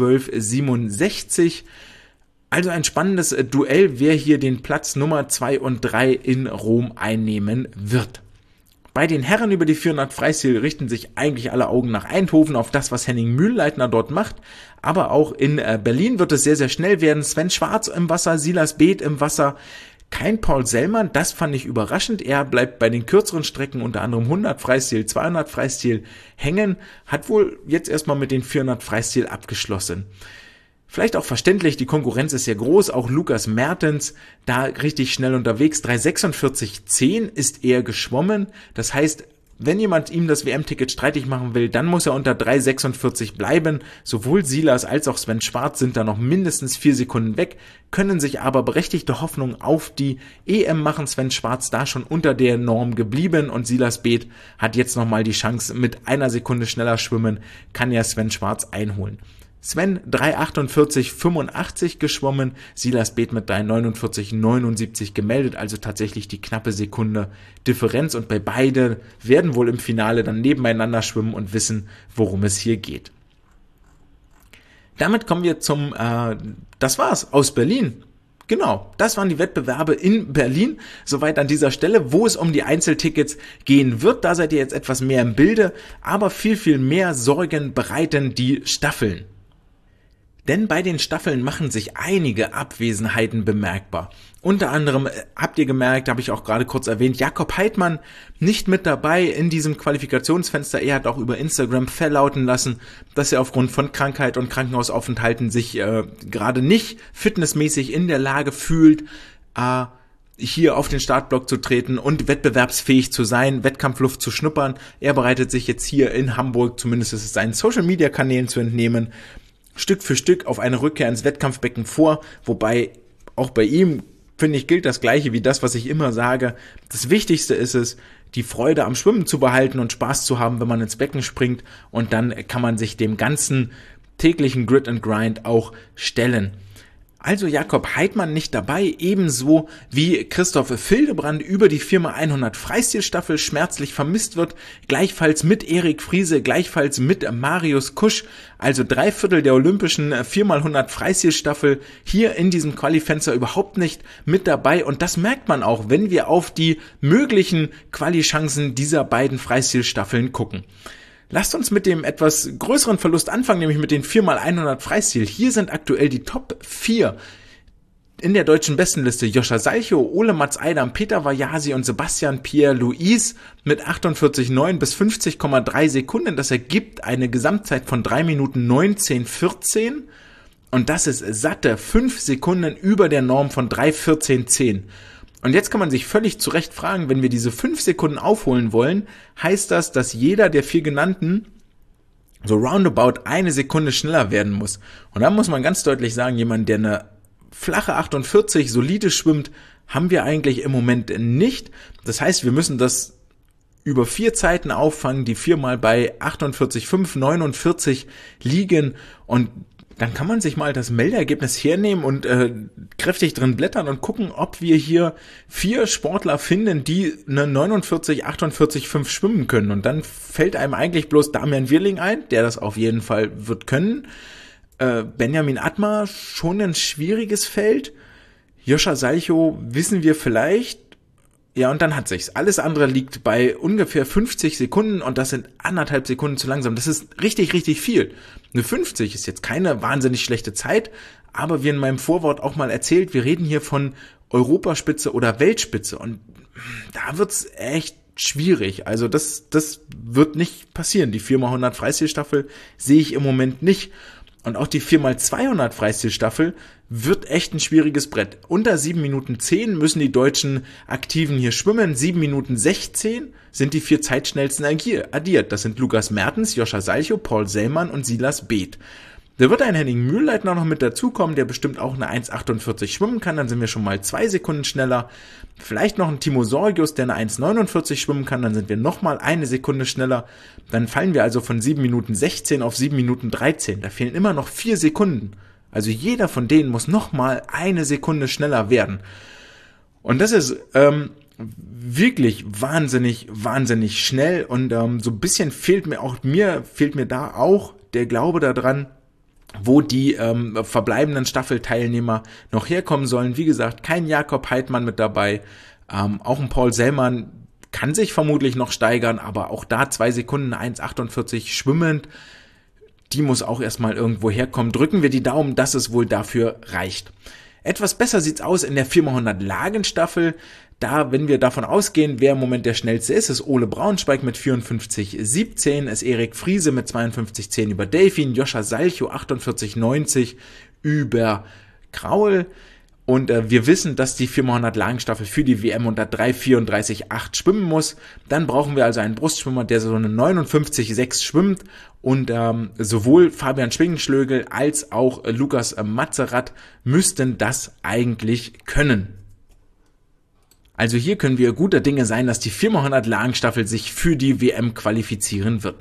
4:12:67. Also ein spannendes Duell, wer hier den Platz Nummer 2 und 3 in Rom einnehmen wird. Bei den Herren über die 400 Freistil richten sich eigentlich alle Augen nach Eindhoven auf das, was Henning Mühlleitner dort macht. Aber auch in Berlin wird es sehr, sehr schnell werden. Sven Schwarz im Wasser, Silas Beeth im Wasser. Kein Paul Sellmann, das fand ich überraschend. Er bleibt bei den kürzeren Strecken, unter anderem 100 Freistil, 200 Freistil hängen. Hat wohl jetzt erstmal mit den 400 Freistil abgeschlossen. Vielleicht auch verständlich, die Konkurrenz ist sehr groß, auch Lukas Mertens da richtig schnell unterwegs, 3:46:10 ist er geschwommen, das heißt, wenn jemand ihm das WM-Ticket streitig machen will, dann muss er unter 3:46 bleiben, sowohl Silas als auch Sven Schwarz sind da noch mindestens 4 Sekunden weg, können sich aber berechtigte Hoffnung auf die EM machen, Sven Schwarz da schon unter der Norm geblieben und Silas Beeth hat jetzt nochmal die Chance, mit 1 Sekunde schneller schwimmen, kann ja Sven Schwarz einholen. Sven 3:48:85 geschwommen, Silas Beeth mit 3:49:79 gemeldet, also tatsächlich die knappe Sekunde Differenz und bei beiden werden wohl im Finale dann nebeneinander schwimmen und wissen, worum es hier geht. Damit kommen wir das war's aus Berlin. Genau, das waren die Wettbewerbe in Berlin. Soweit an dieser Stelle, wo es um die Einzeltickets gehen wird. Da seid ihr jetzt etwas mehr im Bilde, aber viel, viel mehr Sorgen bereiten die Staffeln. Denn bei den Staffeln machen sich einige Abwesenheiten bemerkbar. Unter anderem habt ihr gemerkt, habe ich auch gerade kurz erwähnt, Jakob Heidmann nicht mit dabei in diesem Qualifikationsfenster. Er hat auch über Instagram verlauten lassen, dass er aufgrund von Krankheit und Krankenhausaufenthalten sich gerade nicht fitnessmäßig in der Lage fühlt, hier auf den Startblock zu treten und wettbewerbsfähig zu sein, Wettkampfluft zu schnuppern. Er bereitet sich jetzt hier in Hamburg, zumindest ist es seinen Social-Media-Kanälen zu entnehmen, Stück für Stück auf eine Rückkehr ins Wettkampfbecken vor, wobei auch bei ihm, finde ich, gilt das Gleiche wie das, was ich immer sage. Das Wichtigste ist es, die Freude am Schwimmen zu behalten und Spaß zu haben, wenn man ins Becken springt und dann kann man sich dem ganzen täglichen Grit and Grind auch stellen. Also Jakob Heidmann nicht dabei, ebenso wie Christoph Fildebrand über die 4x100 Freistilstaffel schmerzlich vermisst wird, gleichfalls mit Erik Friese, gleichfalls mit Marius Kusch, also 3/4 der olympischen 4x100 Freistilstaffel hier in diesem Qualifenster überhaupt nicht mit dabei und das merkt man auch, wenn wir auf die möglichen Quali-Chancen dieser beiden Freistilstaffeln gucken. Lasst uns mit dem etwas größeren Verlust anfangen, nämlich mit den 4x100 Freistil. Hier sind aktuell die Top 4 in der deutschen Bestenliste. Joscha Salchow, Ole Mats Eidam, Peter Vajasi und Sebastian Pierre-Louis mit 48,9 bis 50,3 Sekunden. Das ergibt eine Gesamtzeit von 3 Minuten 19,14 und das ist satte 5 Sekunden über der Norm von 3:14:10. Und jetzt kann man sich völlig zu Recht fragen, wenn wir diese 5 Sekunden aufholen wollen, heißt das, dass jeder der 4 genannten so roundabout 1 Sekunde schneller werden muss. Und da muss man ganz deutlich sagen, jemand, der eine flache 48 solide schwimmt, haben wir eigentlich im Moment nicht. Das heißt, wir müssen das über 4 Zeiten auffangen, die viermal bei 48,5, 49 liegen, und dann kann man sich mal das Meldeergebnis hernehmen und kräftig drin blättern und gucken, ob wir hier 4 Sportler finden, die eine 49, 48, 5 schwimmen können. Und dann fällt einem eigentlich bloß Damian Wirling ein, der das auf jeden Fall wird können. Benjamin Atmar, schon ein schwieriges Feld. Joscha Salchow wissen wir vielleicht. Ja, und dann hat sich's. Alles andere liegt bei ungefähr 50 Sekunden und das sind 1,5 Sekunden zu langsam. Das ist richtig, richtig viel. Eine 50 ist jetzt keine wahnsinnig schlechte Zeit, aber wie in meinem Vorwort auch mal erzählt, wir reden hier von Europaspitze oder Weltspitze und da wird's echt schwierig. Also das wird nicht passieren. Die 4x100 Freistilstaffel sehe ich im Moment nicht. Und auch die 4x200 Freistilstaffel wird echt ein schwieriges Brett. Unter 7 Minuten 10 müssen die deutschen Aktiven hier schwimmen. 7 Minuten 16 sind die 4 zeitschnellsten addiert. Das sind Lukas Mertens, Joscha Salchow, Paul Sellmann und Silas Beeth. Da wird ein Henning Mühlleitner noch mit dazukommen, der bestimmt auch eine 1,48 schwimmen kann. Dann sind wir schon mal 2 Sekunden schneller. Vielleicht noch ein Timo Sorgius, der eine 1,49 schwimmen kann. Dann sind wir nochmal 1 Sekunde schneller. Dann fallen wir also von 7 Minuten 16 auf 7 Minuten 13. Da fehlen immer noch 4 Sekunden. Also jeder von denen muss nochmal 1 Sekunde schneller werden. Und das ist wirklich wahnsinnig, wahnsinnig schnell. Und so ein bisschen fehlt mir da auch der Glaube daran, wo die verbleibenden Staffelteilnehmer noch herkommen sollen. Wie gesagt, kein Jakob Heidmann mit dabei. Auch ein Paul Sellmann kann sich vermutlich noch steigern, aber auch da 2 Sekunden 1,48 schwimmend. Die muss auch erstmal irgendwo herkommen. Drücken wir die Daumen, dass es wohl dafür reicht. Etwas besser sieht's aus in der 4x100 Lagenstaffel. Da, wenn wir davon ausgehen, wer im Moment der schnellste ist Ole Braunschweig mit 54,17, ist Erik Friese mit 52,10 über Delfin, Joscha Salchow 48,90 über Kraul. Und wir wissen, dass die 4x100 Lagenstaffel für die WM unter 3,34,8 schwimmen muss. Dann brauchen wir also einen Brustschwimmer, der so eine 59,6 schwimmt. Und sowohl Fabian Schwingenschlögel als auch Lukas Matzerath müssten das eigentlich können. Also hier können wir guter Dinge sein, dass die 4x100 Lagenstaffel sich für die WM qualifizieren wird.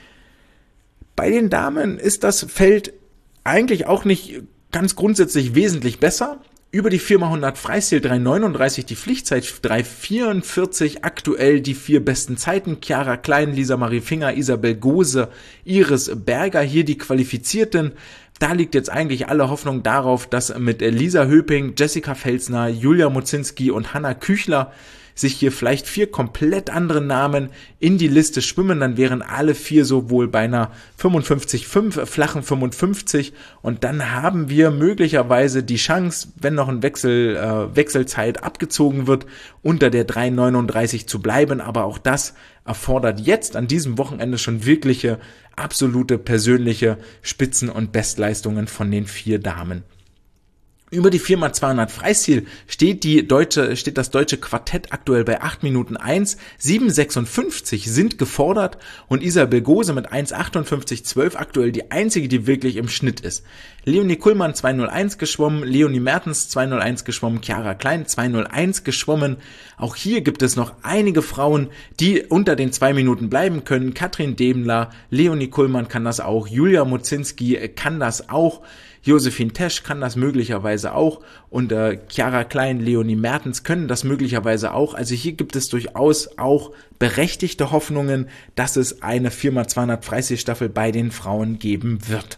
Bei den Damen ist das Feld eigentlich auch nicht ganz grundsätzlich wesentlich besser. Über die 4x100 Freistil 3,39, die Pflichtzeit 3,44, aktuell die 4 besten Zeiten. Chiara Klein, Lisa Marie Finger, Isabel Gose, Iris Berger, hier die Qualifizierten. Da liegt jetzt eigentlich alle Hoffnung darauf, dass mit Lisa Höping, Jessica Felsner, Julia Mozinski und Hanna Küchler sich hier vielleicht 4 komplett andere Namen in die Liste schwimmen, dann wären alle 4 sowohl bei einer 55,5, flachen 55 und dann haben wir möglicherweise die Chance, wenn noch ein Wechselzeit abgezogen wird, unter der 3,39 zu bleiben, aber auch das erfordert jetzt an diesem Wochenende schon wirkliche, absolute persönliche Spitzen- und Bestleistungen von den 4 Damen. Über die 4x200 Freistil steht das deutsche Quartett aktuell bei 8 Minuten 1, 7,56 sind gefordert und Isabel Gose mit 1,58,12 aktuell die einzige, die wirklich im Schnitt ist. Leonie Kullmann 2,01 geschwommen, Leonie Mertens 2,01 geschwommen, Chiara Klein 2,01 geschwommen. Auch hier gibt es noch einige Frauen, die unter den 2 Minuten bleiben können. Katrin Demler, Leonie Kullmann kann das auch, Julia Mozinski kann das auch. Josephine Tesch kann das möglicherweise auch und Chiara Klein, Leonie Mertens können das möglicherweise auch. Also hier gibt es durchaus auch berechtigte Hoffnungen, dass es eine 4x200 Freistilstaffel bei den Frauen geben wird.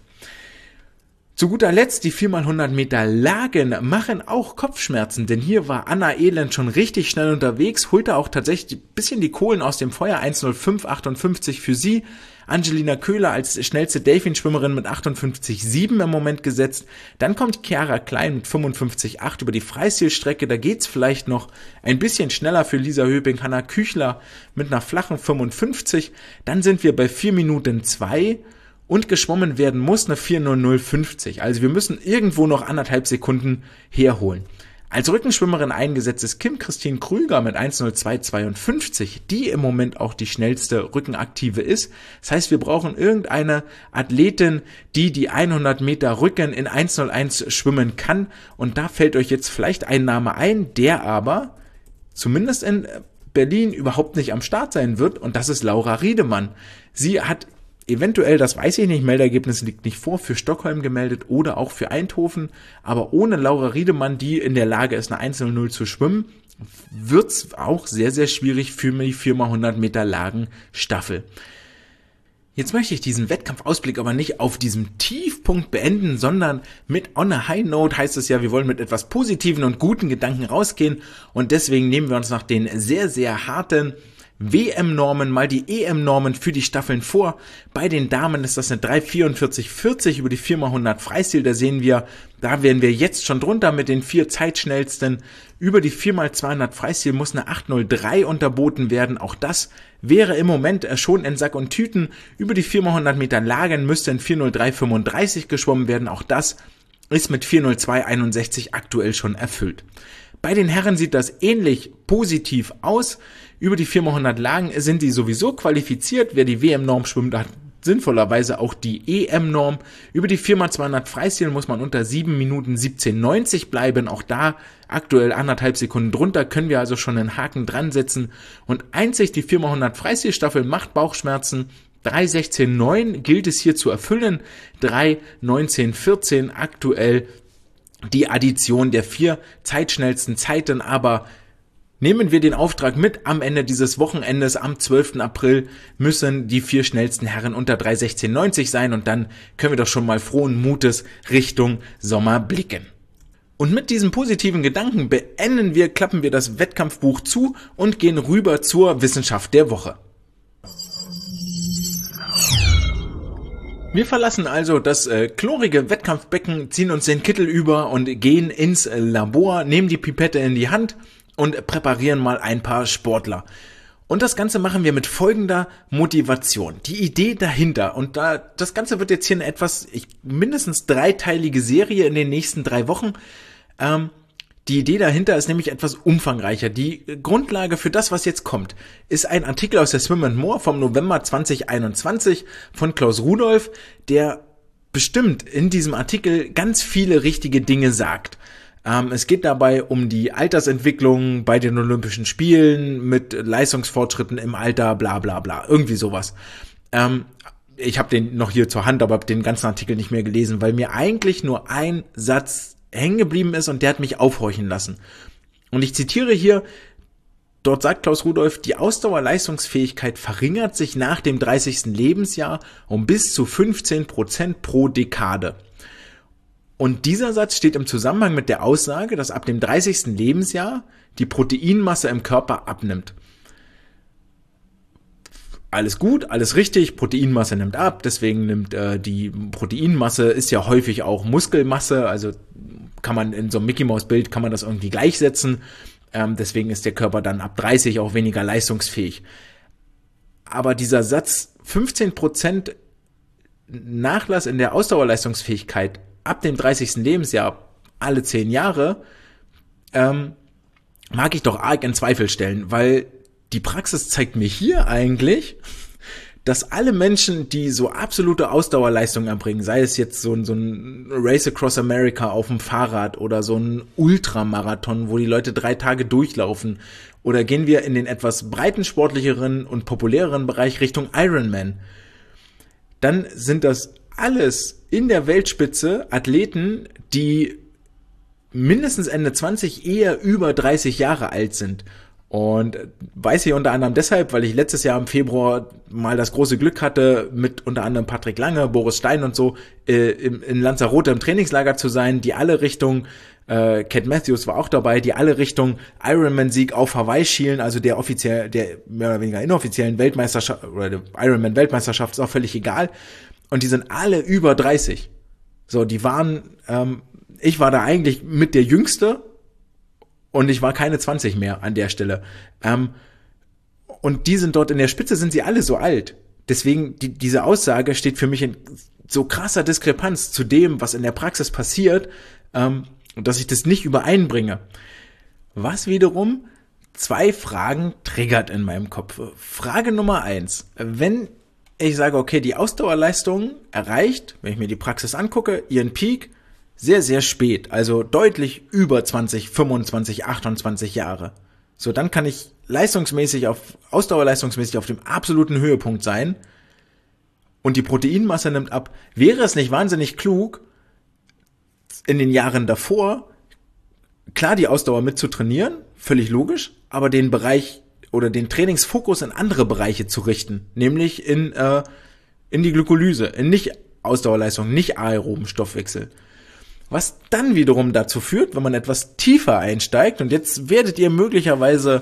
Zu guter Letzt, die 4x100 Meter Lagen machen auch Kopfschmerzen, denn hier war Anna Elend schon richtig schnell unterwegs, holte auch tatsächlich ein bisschen die Kohlen aus dem Feuer, 1:05,58 für sie. Angelina Köhler als schnellste Delfinschwimmerin mit 58,7 im Moment gesetzt. Dann kommt Chiara Klein mit 55,8 über die Freistilstrecke. Da geht's vielleicht noch ein bisschen schneller für Lisa Höping, Hanna Küchler mit einer flachen 55. Dann sind wir bei 4 Minuten 2 und geschwommen werden muss eine 4:00,50. Also wir müssen irgendwo noch 1,5 Sekunden herholen. Als Rückenschwimmerin eingesetzt ist Kim-Christine Krüger mit 1:02,52, die im Moment auch die schnellste Rückenaktive ist. Das heißt, wir brauchen irgendeine Athletin, die 100 Meter Rücken in 1:01 schwimmen kann. Und da fällt euch jetzt vielleicht ein Name ein, der aber zumindest in Berlin überhaupt nicht am Start sein wird, und das ist Laura Riedemann. Sie hat eventuell, das weiß ich nicht, Meldergebnis liegt nicht vor, für Stockholm gemeldet oder auch für Eindhoven, aber ohne Laura Riedemann, die in der Lage ist, eine 1:0 zu schwimmen, wird's auch sehr, sehr schwierig für die 4x100 Meter Lagenstaffel. Jetzt möchte ich diesen Wettkampfausblick aber nicht auf diesem Tiefpunkt beenden, sondern mit on a high note, heißt es ja, wir wollen mit etwas positiven und guten Gedanken rausgehen, und deswegen nehmen wir uns nach den sehr, sehr harten WM-Normen mal die EM-Normen für die Staffeln vor. Bei den Damen ist das eine 3:44,40 über die 4x100 Freistil. Da sehen wir, da wären wir jetzt schon drunter mit den 4 Zeitschnellsten. Über die 4x200 Freistil muss eine 8:03 unterboten werden. Auch das wäre im Moment schon in Sack und Tüten. Über die 4x100 Meter Lagen müsste ein 4:03,35 geschwommen werden. Auch das ist mit 4:02,61 aktuell schon erfüllt. Bei den Herren sieht das ähnlich positiv aus. Über die 4x100 Lagen sind die sowieso qualifiziert. Wer die WM-Norm schwimmt, hat sinnvollerweise auch die EM-Norm. Über die 4x200 Freistil muss man unter 7 Minuten 17,90 bleiben. Auch da aktuell 1,5 Sekunden drunter, können wir also schon einen Haken dran setzen. Und einzig die 4x100 Freistil-Staffel macht Bauchschmerzen. 3:16,9 gilt es hier zu erfüllen. 3:19,14 aktuell die Addition der 4 zeitschnellsten Zeiten, aber nehmen wir den Auftrag mit, am Ende dieses Wochenendes, am 12. April, müssen die 4 schnellsten Herren unter 3:16,90 sein, und dann können wir doch schon mal frohen Mutes Richtung Sommer blicken. Und mit diesem positiven Gedanken klappen wir das Wettkampfbuch zu und gehen rüber zur Wissenschaft der Woche. Wir verlassen also das chlorige Wettkampfbecken, ziehen uns den Kittel über und gehen ins Labor, nehmen die Pipette in die Hand und präparieren mal ein paar Sportler. Und das Ganze machen wir mit folgender Motivation. Die Idee dahinter, und das Ganze wird jetzt hier eine mindestens 3-teilige Serie in den nächsten 3 Wochen. Die Idee dahinter ist nämlich etwas umfangreicher. Die Grundlage für das, was jetzt kommt, ist ein Artikel aus der Swim and More vom November 2021 von Klaus Rudolph, der bestimmt in diesem Artikel ganz viele richtige Dinge sagt. Es geht dabei um die Altersentwicklung bei den Olympischen Spielen mit Leistungsfortschritten im Alter, bla bla bla, irgendwie sowas. Ich habe den noch hier zur Hand, aber habe den ganzen Artikel nicht mehr gelesen, weil mir eigentlich nur ein Satz hängen geblieben ist, und der hat mich aufhorchen lassen. Und ich zitiere hier, dort sagt Klaus Rudolph, die Ausdauerleistungsfähigkeit verringert sich nach dem 30. Lebensjahr um bis zu 15% pro Dekade. Und dieser Satz steht im Zusammenhang mit der Aussage, dass ab dem 30. Lebensjahr die Proteinmasse im Körper abnimmt. Alles gut, alles richtig, Proteinmasse nimmt ab, deswegen nimmt die Proteinmasse ist ja häufig auch Muskelmasse, also kann man in so einem Mickey-Maus-Bild, kann man das irgendwie gleichsetzen, deswegen ist der Körper dann ab 30 auch weniger leistungsfähig. Aber dieser Satz, 15% Nachlass in der Ausdauerleistungsfähigkeit ab dem 30. Lebensjahr, alle 10 Jahre, mag ich doch arg in Zweifel stellen, weil die Praxis zeigt mir hier eigentlich, dass alle Menschen, die so absolute Ausdauerleistung erbringen, sei es jetzt so ein Race Across America auf dem Fahrrad oder so ein Ultramarathon, wo die Leute 3 Tage durchlaufen, oder gehen wir in den etwas breitensportlicheren und populäreren Bereich Richtung Ironman, dann sind das alles in der Weltspitze Athleten, die mindestens Ende 20, eher über 30 Jahre alt sind. Und weiß ich unter anderem deshalb, weil ich letztes Jahr im Februar mal das große Glück hatte, mit unter anderem Patrick Lange, Boris Stein und so in Lanzarote im Trainingslager zu sein, die alle Richtung, Cat Matthews war auch dabei, die alle Richtung Ironman-Sieg auf Hawaii schielen, also der mehr oder weniger inoffiziellen Weltmeisterschaft oder der Ironman-Weltmeisterschaft ist auch völlig egal. Und die sind alle über 30. So, die waren, ich war da eigentlich mit der Jüngste, und ich war keine 20 mehr an der Stelle. Und die sind dort in der Spitze, sind sie alle so alt. Deswegen, diese Aussage steht für mich in so krasser Diskrepanz zu dem, was in der Praxis passiert, dass ich das nicht übereinbringe. Was wiederum 2 Fragen triggert in meinem Kopf. Frage Nummer 1. Wenn ich sage, okay, die Ausdauerleistung erreicht, wenn ich mir die Praxis angucke, ihren Peak, sehr, sehr spät, also deutlich über 20, 25, 28 Jahre. So, dann kann ich ausdauerleistungsmäßig auf dem absoluten Höhepunkt sein und die Proteinmasse nimmt ab, wäre es nicht wahnsinnig klug, in den Jahren davor, klar die Ausdauer mit zu trainieren, völlig logisch, aber den Bereich oder den Trainingsfokus in andere Bereiche zu richten, nämlich in die Glykolyse, in nicht Ausdauerleistung, nicht aeroben Stoffwechsel. Was dann wiederum dazu führt, wenn man etwas tiefer einsteigt, und jetzt werdet ihr möglicherweise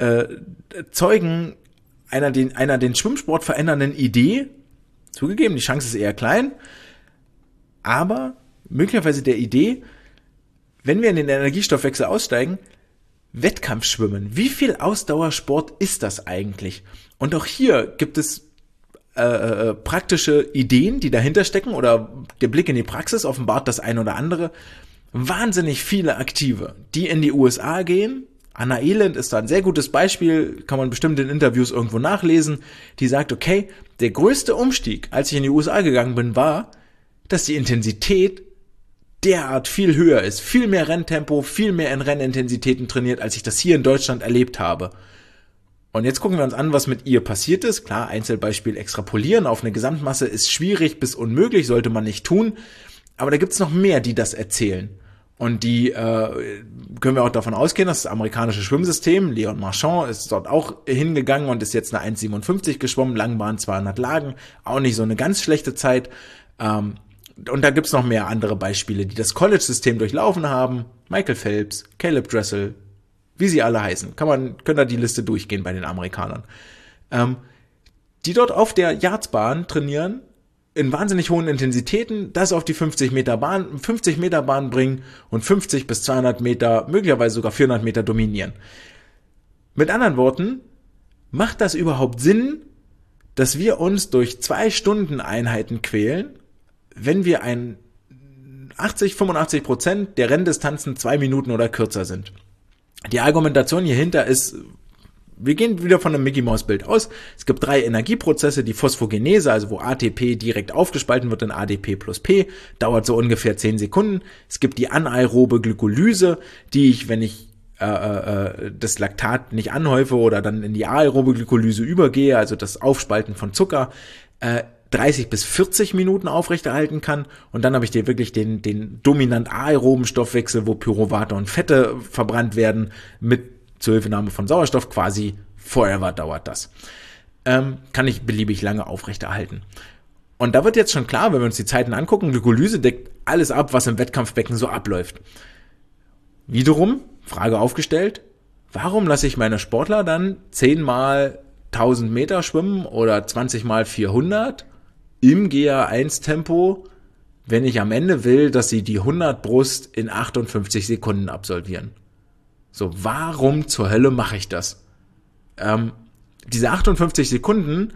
Zeugen einer den Schwimmsport verändernden Idee, zugegeben, die Chance ist eher klein, aber möglicherweise der Idee, wenn wir in den Energiestoffwechsel aussteigen, Wettkampfschwimmen. Wie viel Ausdauersport ist das eigentlich? Und auch hier gibt es praktische Ideen, die dahinter stecken, oder der Blick in die Praxis offenbart das ein oder andere. Wahnsinnig viele Aktive, die in die USA gehen. Anna Elend ist da ein sehr gutes Beispiel, kann man bestimmt in Interviews irgendwo nachlesen, die sagt, okay, der größte Umstieg, als ich in die USA gegangen bin, war, dass die Intensität derart viel höher ist, viel mehr Renntempo, viel mehr in Rennintensitäten trainiert, als ich das hier in Deutschland erlebt habe. Und jetzt gucken wir uns an, was mit ihr passiert ist. Klar, Einzelbeispiel extrapolieren auf eine Gesamtmasse ist schwierig bis unmöglich, sollte man nicht tun. Aber da gibt's noch mehr, die das erzählen. Und die können wir auch davon ausgehen, dass das amerikanische Schwimmsystem, Leon Marchand ist dort auch hingegangen und ist jetzt eine 1,57 geschwommen, Langbahn 200 Lagen, auch nicht so eine ganz schlechte Zeit. Und da gibt's noch mehr andere Beispiele, die das College-System durchlaufen haben. Michael Phelps, Caleb Dressel, wie sie alle heißen. Können da die Liste durchgehen bei den Amerikanern. Die dort auf der Yardsbahn trainieren, in wahnsinnig hohen Intensitäten, das auf die 50 Meter Bahn bringen und 50 bis 200 Meter, möglicherweise sogar 400 Meter dominieren. Mit anderen Worten, macht das überhaupt Sinn, dass wir uns durch 2-Stunden-Einheiten quälen, wenn wir 85% der Renndistanzen 2 Minuten oder kürzer sind? Die Argumentation hierhinter ist, wir gehen wieder von einem Mickey-Maus-Bild aus. Es gibt 3 Energieprozesse, die Phosphogenese, also wo ATP direkt aufgespalten wird in ADP plus P, dauert so ungefähr 10 Sekunden. Es gibt die anaerobe Glykolyse, die ich, wenn ich das Laktat nicht anhäufe oder dann in die aerobe Glykolyse übergehe, also das Aufspalten von Zucker, 30 bis 40 Minuten aufrechterhalten kann, und dann habe ich dir wirklich den dominant aeroben Stoffwechsel, wo Pyruvate und Fette verbrannt werden, mit Zuhilfenahme von Sauerstoff, quasi forever dauert das. Kann ich beliebig lange aufrechterhalten. Und da wird jetzt schon klar, wenn wir uns die Zeiten angucken, Glykolyse deckt alles ab, was im Wettkampfbecken so abläuft. Wiederum, Frage aufgestellt, warum lasse ich meine Sportler dann 10 mal 1000 Meter schwimmen oder 20 mal 400 im GA1-Tempo, wenn ich am Ende will, dass sie die 100 Brust in 58 Sekunden absolvieren? So, warum zur Hölle mache ich das? Diese 58 Sekunden,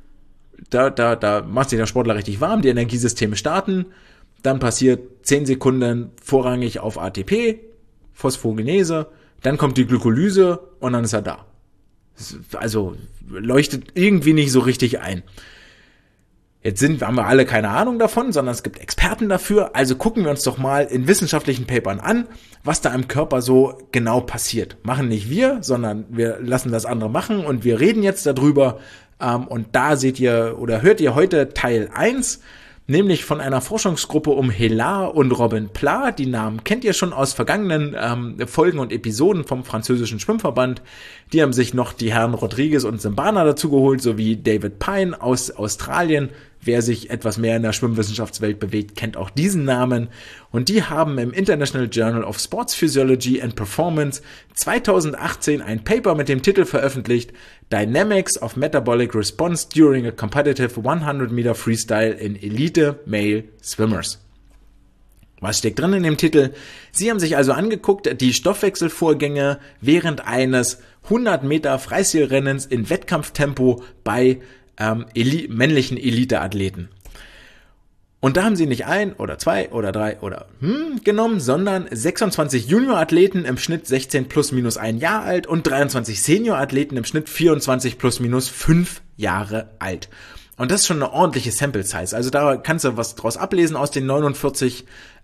da macht sich der Sportler richtig warm, die Energiesysteme starten, dann passiert 10 Sekunden vorrangig auf ATP, Phosphogenese, dann kommt die Glykolyse und dann ist er da. Also leuchtet irgendwie nicht so richtig ein. Jetzt haben wir alle keine Ahnung davon, sondern es gibt Experten dafür. Also gucken wir uns doch mal in wissenschaftlichen Papern an, was da im Körper so genau passiert. Machen nicht wir, sondern wir lassen das andere machen und wir reden jetzt darüber. Und da seht ihr oder hört ihr heute Teil 1, nämlich von einer Forschungsgruppe um Hélard und Robin Pla. Die Namen kennt ihr schon aus vergangenen Folgen und Episoden vom französischen Schwimmverband. Die haben sich noch die Herren Rodriguez und Simbana dazugeholt, sowie David Pine aus Australien. Wer sich etwas mehr in der Schwimmwissenschaftswelt bewegt, kennt auch diesen Namen. Und die haben im International Journal of Sports Physiology and Performance 2018 ein Paper mit dem Titel veröffentlicht: Dynamics of Metabolic Response During a Competitive 100 Meter Freestyle in Elite Male Swimmers. Was steckt drin in dem Titel? Sie haben sich also angeguckt, die Stoffwechselvorgänge während eines 100 Meter Freistilrennens in Wettkampftempo bei männlichen Elite-Athleten. Und da haben sie nicht 1 oder 2 oder 3 oder genommen, sondern 26 Junior-Athleten im Schnitt 16 plus minus 1 Jahr alt und 23 Senior-Athleten im Schnitt 24 plus minus 5 Jahre alt. Und das ist schon eine ordentliche Sample Size. Also da kannst du was draus ablesen aus den 49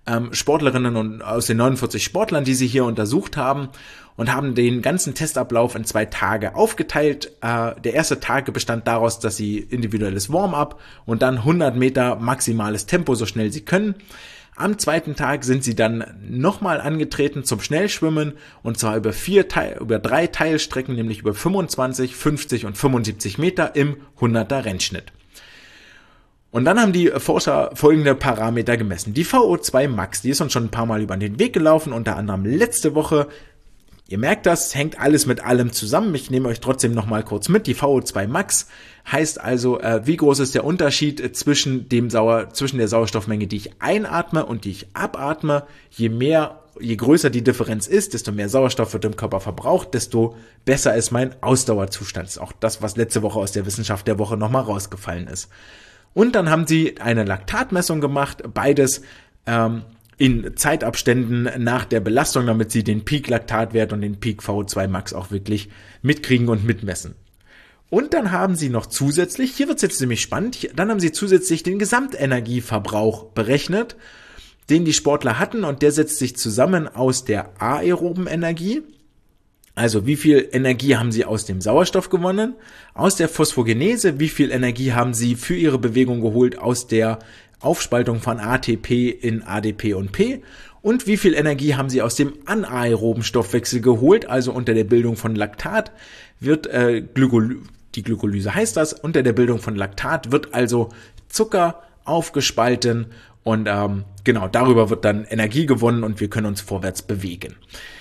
Sportlerinnen und aus den 49 Sportlern, die sie hier untersucht haben, und haben den ganzen Testablauf in 2 Tage aufgeteilt. Der erste Tag bestand daraus, dass sie individuelles Warm-up und dann 100 Meter maximales Tempo, so schnell sie können. Am zweiten Tag sind sie dann nochmal angetreten zum Schnellschwimmen, und zwar über 3 Teilstrecken, nämlich über 25, 50 und 75 Meter im 100er Rennschnitt. Und dann haben die Forscher folgende Parameter gemessen. Die VO2 Max, die ist uns schon ein paar Mal über den Weg gelaufen, unter anderem letzte Woche. Ihr merkt das, hängt alles mit allem zusammen. Ich nehme euch trotzdem noch mal kurz mit. Die VO2 Max heißt also, wie groß ist der Unterschied zwischen der Sauerstoffmenge, die ich einatme und die ich abatme. Je größer die Differenz ist, desto mehr Sauerstoff wird im Körper verbraucht, desto besser ist mein Ausdauerzustand. Das ist auch das, was letzte Woche aus der Wissenschaft der Woche nochmal rausgefallen ist. Und dann haben sie eine Laktatmessung gemacht, beides in Zeitabständen nach der Belastung, damit sie den Peak-Laktatwert und den Peak VO2 Max auch wirklich mitkriegen und mitmessen. Und dann haben sie noch zusätzlich, hier wird es jetzt nämlich spannend, dann haben sie zusätzlich den Gesamtenergieverbrauch berechnet, den die Sportler hatten, und der setzt sich zusammen aus der aeroben Energie, also wie viel Energie haben sie aus dem Sauerstoff gewonnen, aus der Phosphogenese, wie viel Energie haben sie für ihre Bewegung geholt aus der Aufspaltung von ATP in ADP und P, und wie viel Energie haben sie aus dem anaeroben Stoffwechsel geholt, also unter der Bildung von Laktat wird die Glykolyse heißt das, unter der Bildung von Laktat wird also Zucker aufgespalten, und genau darüber wird dann Energie gewonnen und wir können uns vorwärts bewegen.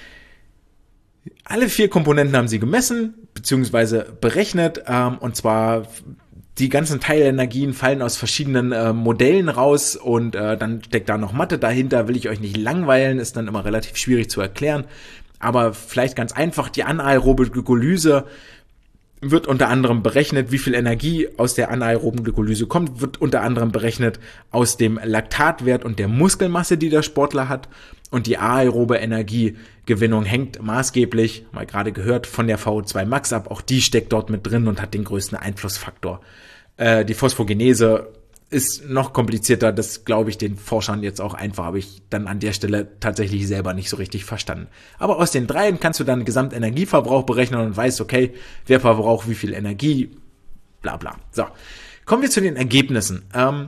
Alle 4 Komponenten haben sie gemessen bzw. berechnet, und zwar die ganzen Teilenergien fallen aus verschiedenen Modellen raus, und dann steckt da noch Mathe dahinter, will ich euch nicht langweilen, ist dann immer relativ schwierig zu erklären, aber vielleicht ganz einfach, die anaerobe Glykolyse wird unter anderem berechnet, wie viel Energie aus der anaeroben Glykolyse kommt, wird unter anderem berechnet aus dem Laktatwert und der Muskelmasse, die der Sportler hat, und die aerobe Energiegewinnung hängt maßgeblich, mal gerade gehört, von der VO2 Max ab, auch die steckt dort mit drin und hat den größten Einflussfaktor. Die Phosphogenese ist noch komplizierter, das glaube ich den Forschern jetzt auch einfach, habe ich dann an der Stelle tatsächlich selber nicht so richtig verstanden. Aber aus den 3 kannst du dann Gesamtenergieverbrauch berechnen und weißt, okay, wer verbraucht wie viel Energie, bla bla. So, kommen wir zu den Ergebnissen.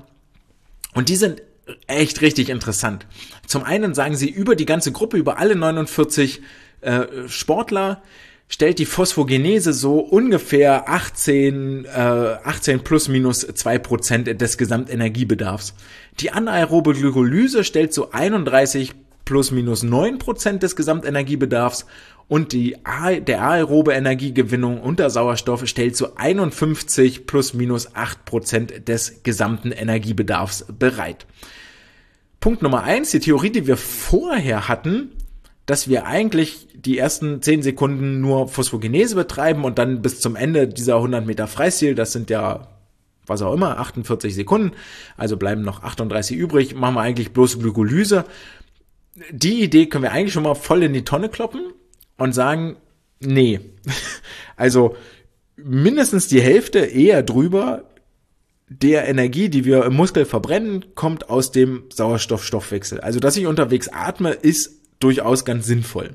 Und die sind echt richtig interessant. Zum einen sagen sie, über die ganze Gruppe, über alle 49 Sportler, stellt die Phosphogenese so ungefähr 18 plus minus 2% des Gesamtenergiebedarfs. Die anaerobe Glykolyse stellt so 31 plus minus 9% des Gesamtenergiebedarfs, und der aerobe Energiegewinnung unter Sauerstoff stellt so 51 plus minus 8% des gesamten Energiebedarfs bereit. Punkt Nummer 1, die Theorie, die wir vorher hatten, dass wir eigentlich die ersten 10 Sekunden nur Phosphogenese betreiben und dann bis zum Ende dieser 100 Meter Freistil, das sind ja, was auch immer, 48 Sekunden, also bleiben noch 38 übrig, machen wir eigentlich bloß Glykolyse. Die Idee können wir eigentlich schon mal voll in die Tonne kloppen und sagen, nee, also mindestens die Hälfte, eher drüber, der Energie, die wir im Muskel verbrennen, kommt aus dem Sauerstoffstoffwechsel. Also, dass ich unterwegs atme, ist durchaus ganz sinnvoll.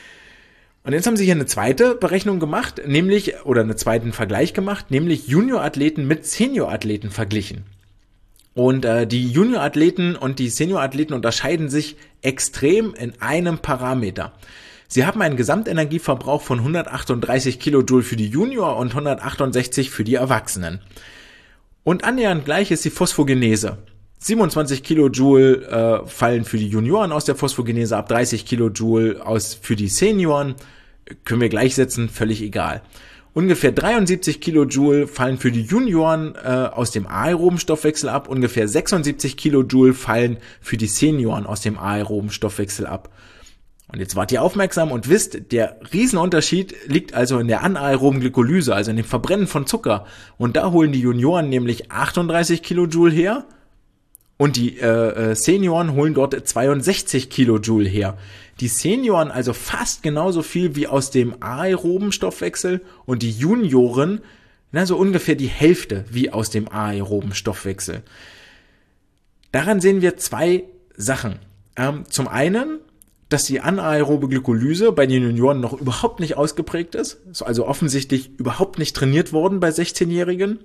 Und jetzt haben sie hier eine zweite Berechnung gemacht, einen zweiten Vergleich gemacht, nämlich Juniorathleten mit Seniorathleten verglichen. Und die Juniorathleten und die Seniorathleten unterscheiden sich extrem in einem Parameter. Sie haben einen Gesamtenergieverbrauch von 138 Kilojoule für die Junior und 168 für die Erwachsenen. Und annähernd gleich ist die Phosphogenese. 27 Kilojoule fallen für die Junioren aus der Phosphogenese ab, 30 Kilojoule für die Senioren. Können wir gleichsetzen, völlig egal. Ungefähr 73 Kilojoule fallen für die Junioren aus dem aeroben Stoffwechsel ab. Ungefähr 76 Kilojoule fallen für die Senioren aus dem aeroben Stoffwechsel ab. Und jetzt wart ihr aufmerksam und wisst, der Riesenunterschied liegt also in der anaeroben Glykolyse, also in dem Verbrennen von Zucker. Und da holen die Junioren nämlich 38 Kilojoule her und die Senioren holen dort 62 Kilojoule her. Die Senioren also fast genauso viel wie aus dem aeroben Stoffwechsel und die Junioren so ungefähr die Hälfte wie aus dem aeroben Stoffwechsel. Daran sehen wir 2 Sachen. Zum einen, dass die anaerobe Glykolyse bei den Junioren noch überhaupt nicht ausgeprägt ist, also offensichtlich überhaupt nicht trainiert worden bei 16-Jährigen,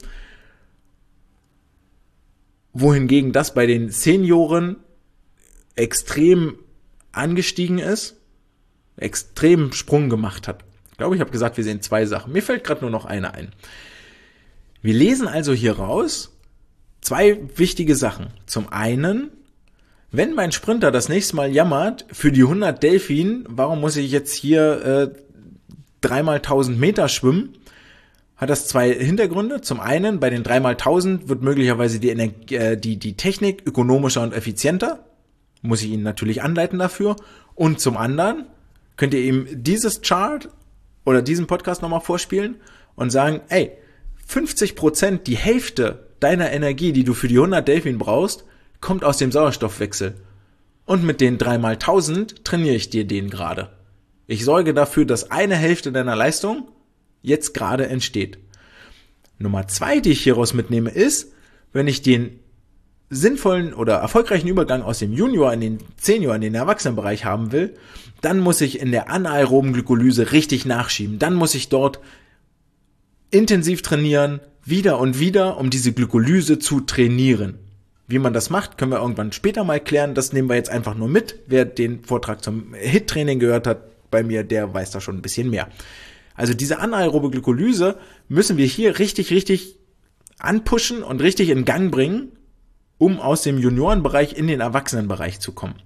wohingegen das bei den Senioren extrem angestiegen ist, extrem Sprung gemacht hat. Ich glaube, ich habe gesagt, wir sehen 2 Sachen. Mir fällt gerade nur noch eine ein. Wir lesen also hier raus 2 wichtige Sachen. Zum einen, wenn mein Sprinter das nächste Mal jammert, für die 100 Delfin, warum muss ich jetzt hier 3x1000 Meter schwimmen, hat das 2 Hintergründe. Zum einen, bei den 3x1000 wird möglicherweise die Technik ökonomischer und effizienter. Muss ich ihn natürlich anleiten dafür. Und zum anderen könnt ihr ihm dieses Chart oder diesen Podcast nochmal vorspielen und sagen, ey, 50%, die Hälfte deiner Energie, die du für die 100 Delfin brauchst, kommt aus dem Sauerstoffwechsel. Und mit den 3x1000 trainiere ich dir den gerade. Ich sorge dafür, dass eine Hälfte deiner Leistung jetzt gerade entsteht. Nummer 2, die ich hieraus mitnehme, ist, wenn ich den sinnvollen oder erfolgreichen Übergang aus dem Junior in den Senior, in den Erwachsenenbereich haben will, dann muss ich in der anaeroben Glykolyse richtig nachschieben. Dann muss ich dort intensiv trainieren, wieder und wieder, um diese Glykolyse zu trainieren. Wie man das macht, können wir irgendwann später mal klären. Das nehmen wir jetzt einfach nur mit. Wer den Vortrag zum HIIT-Training gehört hat bei mir, der weiß da schon ein bisschen mehr. Also diese anaerobe Glykolyse müssen wir hier richtig anpushen und richtig in Gang bringen, um aus dem Juniorenbereich in den Erwachsenenbereich zu kommen.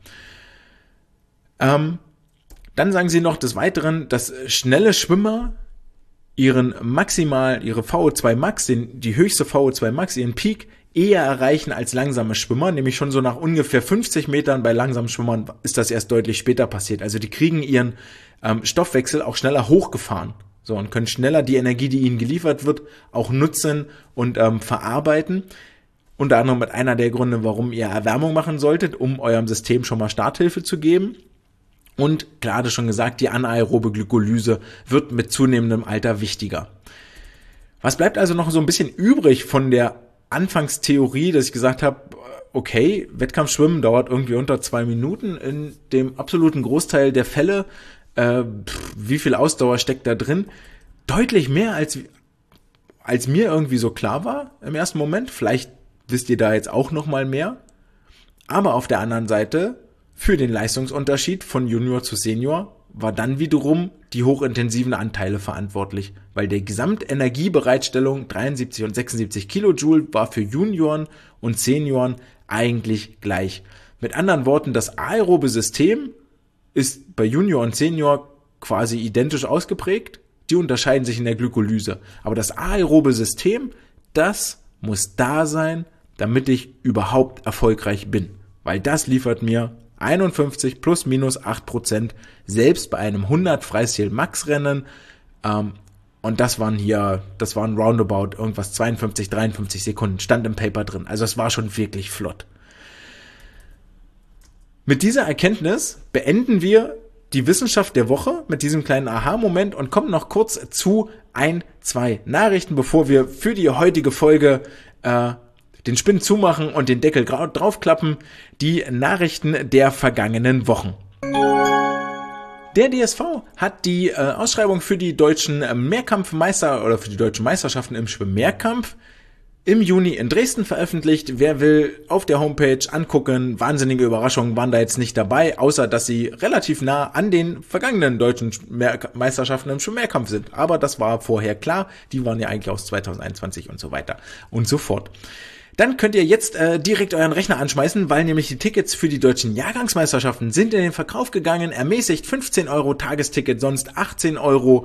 Dann sagen sie noch des Weiteren, dass schnelle Schwimmer ihre VO2 Max, die höchste VO2 Max, ihren Peak, eher erreichen als langsame Schwimmer, nämlich schon so nach ungefähr 50 Metern. Bei langsamen Schwimmern ist das erst deutlich später passiert. Also die kriegen ihren Stoffwechsel auch schneller hochgefahren, so, und können schneller die Energie, die ihnen geliefert wird, auch nutzen und verarbeiten. Unter anderem mit einer der Gründe, warum ihr Erwärmung machen solltet, um eurem System schon mal Starthilfe zu geben. Und gerade schon gesagt, die anaerobe Glykolyse wird mit zunehmendem Alter wichtiger. Was bleibt also noch so ein bisschen übrig von der Anfangstheorie, dass ich gesagt habe, okay, Wettkampfschwimmen dauert irgendwie unter 2 Minuten in dem absoluten Großteil der Fälle. Wie viel Ausdauer steckt da drin? Deutlich mehr, als mir irgendwie so klar war im ersten Moment. Vielleicht wisst ihr da jetzt auch noch mal mehr. Aber auf der anderen Seite, für den Leistungsunterschied von Junior zu Senior war dann wiederum die hochintensiven Anteile verantwortlich, weil die Gesamtenergiebereitstellung 73 und 76 Kilojoule war für Junioren und Senioren eigentlich gleich. Mit anderen Worten, das aerobe System ist bei Junior und Senior quasi identisch ausgeprägt. Die unterscheiden sich in der Glykolyse. Aber das aerobe System, das muss da sein, damit ich überhaupt erfolgreich bin. Weil das liefert mir 51 plus minus 8%, selbst bei einem 100 Freistil Max Rennen. Und das waren roundabout irgendwas 52, 53 Sekunden, stand im Paper drin. Also es war schon wirklich flott. Mit dieser Erkenntnis beenden wir die Wissenschaft der Woche mit diesem kleinen Aha-Moment und kommen noch kurz zu 2 Nachrichten, bevor wir für die heutige Folge den Spind zumachen und den Deckel draufklappen. Die Nachrichten der vergangenen Wochen. Der DSV hat die Ausschreibung für die deutschen Mehrkampfmeister oder für die deutschen Meisterschaften im Schwimm-Mehrkampf im Juni in Dresden veröffentlicht. Wer will, auf der Homepage angucken. Wahnsinnige Überraschungen waren da jetzt nicht dabei, außer dass sie relativ nah an den vergangenen deutschen Meisterschaften im Schwimm-Mehrkampf sind. Aber das war vorher klar. Die waren ja eigentlich aus 2021 und so weiter und so fort. Dann könnt ihr jetzt direkt euren Rechner anschmeißen, weil nämlich die Tickets für die deutschen Jahrgangsmeisterschaften sind in den Verkauf gegangen. Ermäßigt 15 € Tagesticket, sonst 18 €.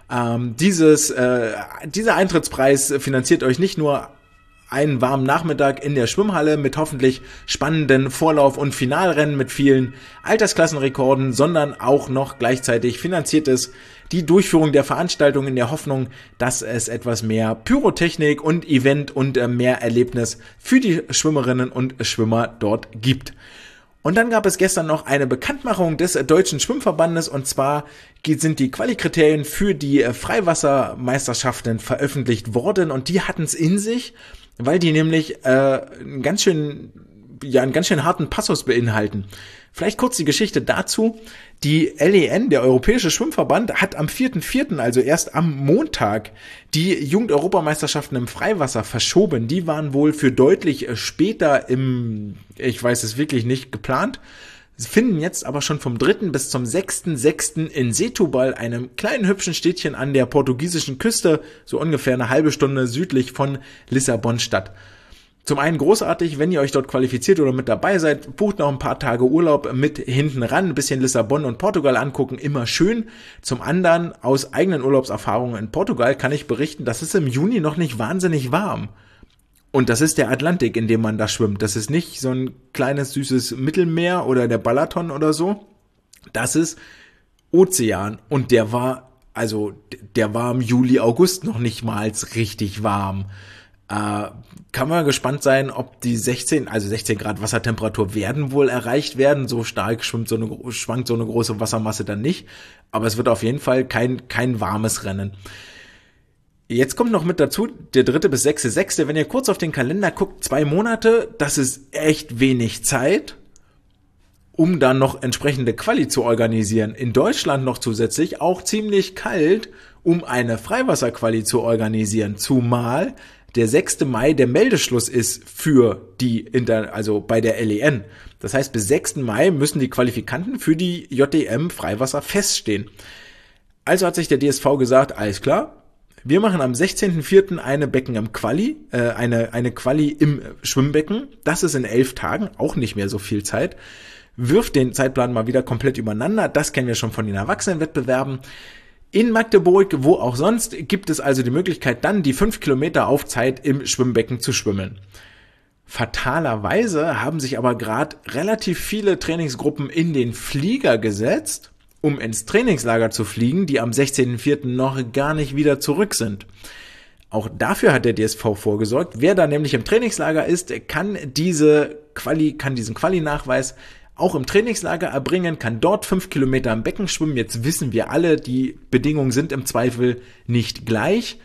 Dieser Eintrittspreis finanziert euch nicht nur einen warmen Nachmittag in der Schwimmhalle mit hoffentlich spannenden Vorlauf- und Finalrennen mit vielen Altersklassenrekorden, sondern auch noch gleichzeitig finanziert es die Durchführung der Veranstaltung in der Hoffnung, dass es etwas mehr Pyrotechnik und Event und mehr Erlebnis für die Schwimmerinnen und Schwimmer dort gibt. Und dann gab es gestern noch eine Bekanntmachung des Deutschen Schwimmverbandes, und zwar sind die Qualikriterien für die Freiwassermeisterschaften veröffentlicht worden, und die hatten es in sich, weil die nämlich einen ganz schön ja einen ganz schön harten Passus beinhalten. Vielleicht kurz die Geschichte dazu. Die LEN, der Europäische Schwimmverband, hat am 4.4., also erst am Montag, die Jugend-Europameisterschaften im Freiwasser verschoben. Die waren wohl für deutlich später ich weiß es wirklich nicht, geplant. Sie finden jetzt aber schon vom 3. bis zum 6.6. in Setúbal, einem kleinen hübschen Städtchen an der portugiesischen Küste, so ungefähr eine halbe Stunde südlich von Lissabon statt. Zum einen großartig, wenn ihr euch dort qualifiziert oder mit dabei seid, bucht noch ein paar Tage Urlaub mit hinten ran, ein bisschen Lissabon und Portugal angucken, immer schön. Zum anderen, aus eigenen Urlaubserfahrungen in Portugal kann ich berichten, dass es im Juni noch nicht wahnsinnig warm. Und das ist der Atlantik, in dem man da schwimmt. Das ist nicht so ein kleines, süßes Mittelmeer oder der Balaton oder so. Das ist Ozean. Und der war im Juli, August noch nicht mal richtig warm. Kann man gespannt sein, ob die 16 Grad Wassertemperatur werden wohl erreicht werden. So stark schwankt so eine große Wassermasse dann nicht. Aber es wird auf jeden Fall kein warmes Rennen. Jetzt kommt noch mit dazu, der 3. bis 6.6., wenn ihr kurz auf den Kalender guckt, 2 Monate, das ist echt wenig Zeit, um dann noch entsprechende Quali zu organisieren. In Deutschland noch zusätzlich auch ziemlich kalt, um eine Freiwasserquali zu organisieren, zumal der 6. Mai der Meldeschluss ist für bei der LEN. Das heißt, bis 6. Mai müssen die Qualifikanten für die JDM Freiwasser feststehen. Also hat sich der DSV gesagt, alles klar, wir machen am 16.04. eine Quali im Schwimmbecken. Das ist in 11 Tagen, auch nicht mehr so viel Zeit. Wirft den Zeitplan mal wieder komplett übereinander. Das kennen wir schon von den Erwachsenenwettbewerben. In Magdeburg, wo auch sonst, gibt es also die Möglichkeit, dann die 5 Kilometer auf Zeit im Schwimmbecken zu schwimmen. Fatalerweise haben sich aber gerade relativ viele Trainingsgruppen in den Flieger gesetzt, um ins Trainingslager zu fliegen, die am 16.04. noch gar nicht wieder zurück sind. Auch dafür hat der DSV vorgesorgt. Wer da nämlich im Trainingslager ist, kann diesen Quali-Nachweis auch im Trainingslager erbringen, kann dort 5 Kilometer im Becken schwimmen. Jetzt wissen wir alle, die Bedingungen sind im Zweifel nicht gleich.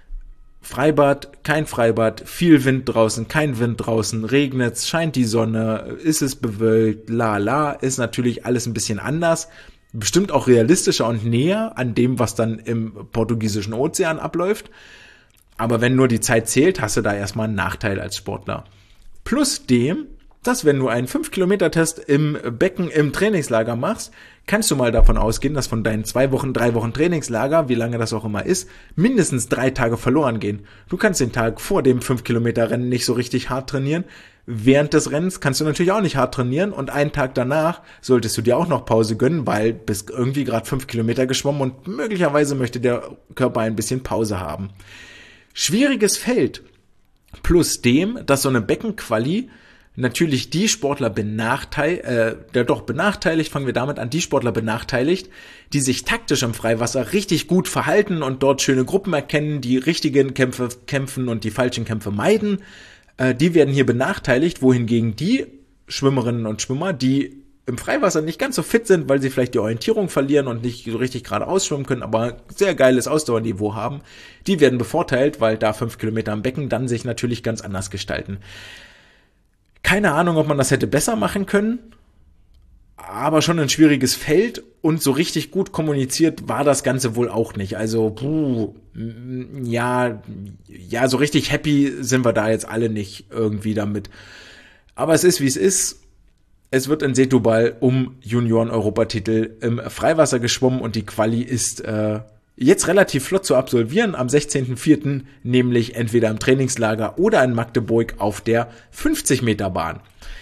Freibad, kein Freibad, viel Wind draußen, kein Wind draußen, regnet's, scheint die Sonne, ist es bewölkt, ist natürlich alles ein bisschen anders. Bestimmt auch realistischer und näher an dem, was dann im portugiesischen Ozean abläuft. Aber wenn nur die Zeit zählt, hast du da erstmal einen Nachteil als Sportler. Plus dem, dass wenn du einen 5-Kilometer-Test im Becken im Trainingslager machst, kannst du mal davon ausgehen, dass von deinen 3 Wochen Trainingslager, wie lange das auch immer ist, mindestens 3 Tage verloren gehen. Du kannst den Tag vor dem 5-Kilometer-Rennen nicht so richtig hart trainieren. Während des Rennens kannst du natürlich auch nicht hart trainieren und einen Tag danach solltest du dir auch noch Pause gönnen, weil bist irgendwie gerade 5 Kilometer geschwommen und möglicherweise möchte der Körper ein bisschen Pause haben. Schwieriges Feld. Plus dem, dass so eine Beckenquali natürlich die Sportler benachteiligt, fangen wir damit an, die Sportler benachteiligt, die sich taktisch im Freiwasser richtig gut verhalten und dort schöne Gruppen erkennen, die richtigen Kämpfe kämpfen und die falschen Kämpfe meiden. Die werden hier benachteiligt, wohingegen die Schwimmerinnen und Schwimmer, die im Freiwasser nicht ganz so fit sind, weil sie vielleicht die Orientierung verlieren und nicht so richtig geradeaus schwimmen können, aber sehr geiles Ausdauerniveau haben, die werden bevorteilt, weil da 5 Kilometer am Becken dann sich natürlich ganz anders gestalten. Keine Ahnung, ob man das hätte besser machen können, aber schon ein schwieriges Feld und so richtig gut kommuniziert war das Ganze wohl auch nicht. Also, so richtig happy sind wir da jetzt alle nicht irgendwie damit. Aber es ist, wie es ist. Es wird in Setúbal um Junioren-Europatitel im Freiwasser geschwommen und die Quali ist jetzt relativ flott zu absolvieren. Am 16.04. nämlich entweder im Trainingslager oder in Magdeburg auf der 50-Meter-Bahn.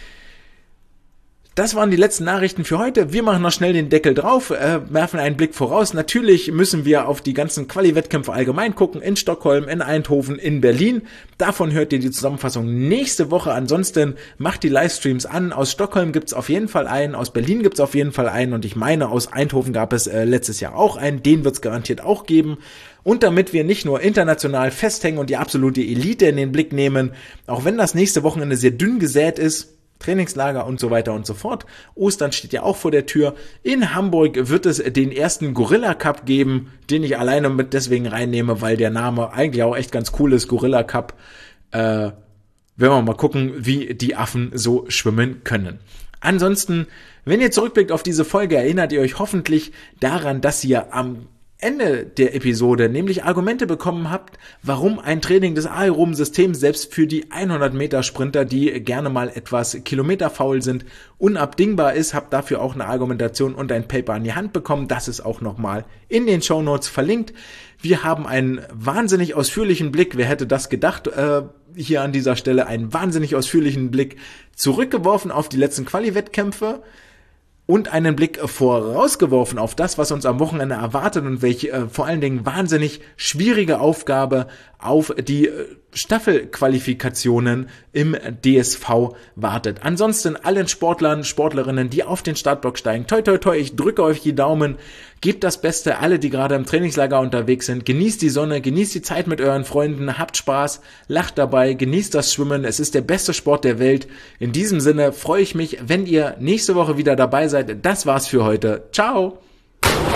Das waren die letzten Nachrichten für heute. Wir machen noch schnell den Deckel drauf, werfen einen Blick voraus. Natürlich müssen wir auf die ganzen Quali-Wettkämpfe allgemein gucken. In Stockholm, in Eindhoven, in Berlin. Davon hört ihr die Zusammenfassung nächste Woche. Ansonsten macht die Livestreams an. Aus Stockholm gibt's auf jeden Fall einen, aus Berlin gibt's auf jeden Fall einen und ich meine, aus Eindhoven gab es letztes Jahr auch einen. Den wird's garantiert auch geben. Und damit wir nicht nur international festhängen und die absolute Elite in den Blick nehmen, auch wenn das nächste Wochenende sehr dünn gesät ist, Trainingslager und so weiter und so fort. Ostern steht ja auch vor der Tür. In Hamburg wird es den ersten Gorilla Cup geben, den ich alleine mit deswegen reinnehme, weil der Name eigentlich auch echt ganz cool ist. Gorilla Cup. werden wir mal gucken, wie die Affen so schwimmen können. Ansonsten, wenn ihr zurückblickt auf diese Folge, erinnert ihr euch hoffentlich daran, dass ihr am Ende der Episode nämlich Argumente bekommen habt, warum ein Training des Aeroben-Systems selbst für die 100-Meter-Sprinter, die gerne mal etwas kilometerfaul sind, unabdingbar ist. Habt dafür auch eine Argumentation und ein Paper an die Hand bekommen. Das ist auch nochmal in den Shownotes verlinkt. Wir haben einen wahnsinnig ausführlichen Blick, wer hätte das gedacht, hier an dieser Stelle einen wahnsinnig ausführlichen Blick zurückgeworfen auf die letzten Quali-Wettkämpfe. Und einen Blick vorausgeworfen auf das, was uns am Wochenende erwartet und welche vor allen Dingen wahnsinnig schwierige Aufgabe auf die Staffelqualifikationen im DSV wartet. Ansonsten allen Sportlern, Sportlerinnen, die auf den Startblock steigen, toi toi toi, ich drücke euch die Daumen, gebt das Beste, alle, die gerade im Trainingslager unterwegs sind, genießt die Sonne, genießt die Zeit mit euren Freunden, habt Spaß, lacht dabei, genießt das Schwimmen, es ist der beste Sport der Welt. In diesem Sinne freue ich mich, wenn ihr nächste Woche wieder dabei seid. Das war's für heute. Ciao!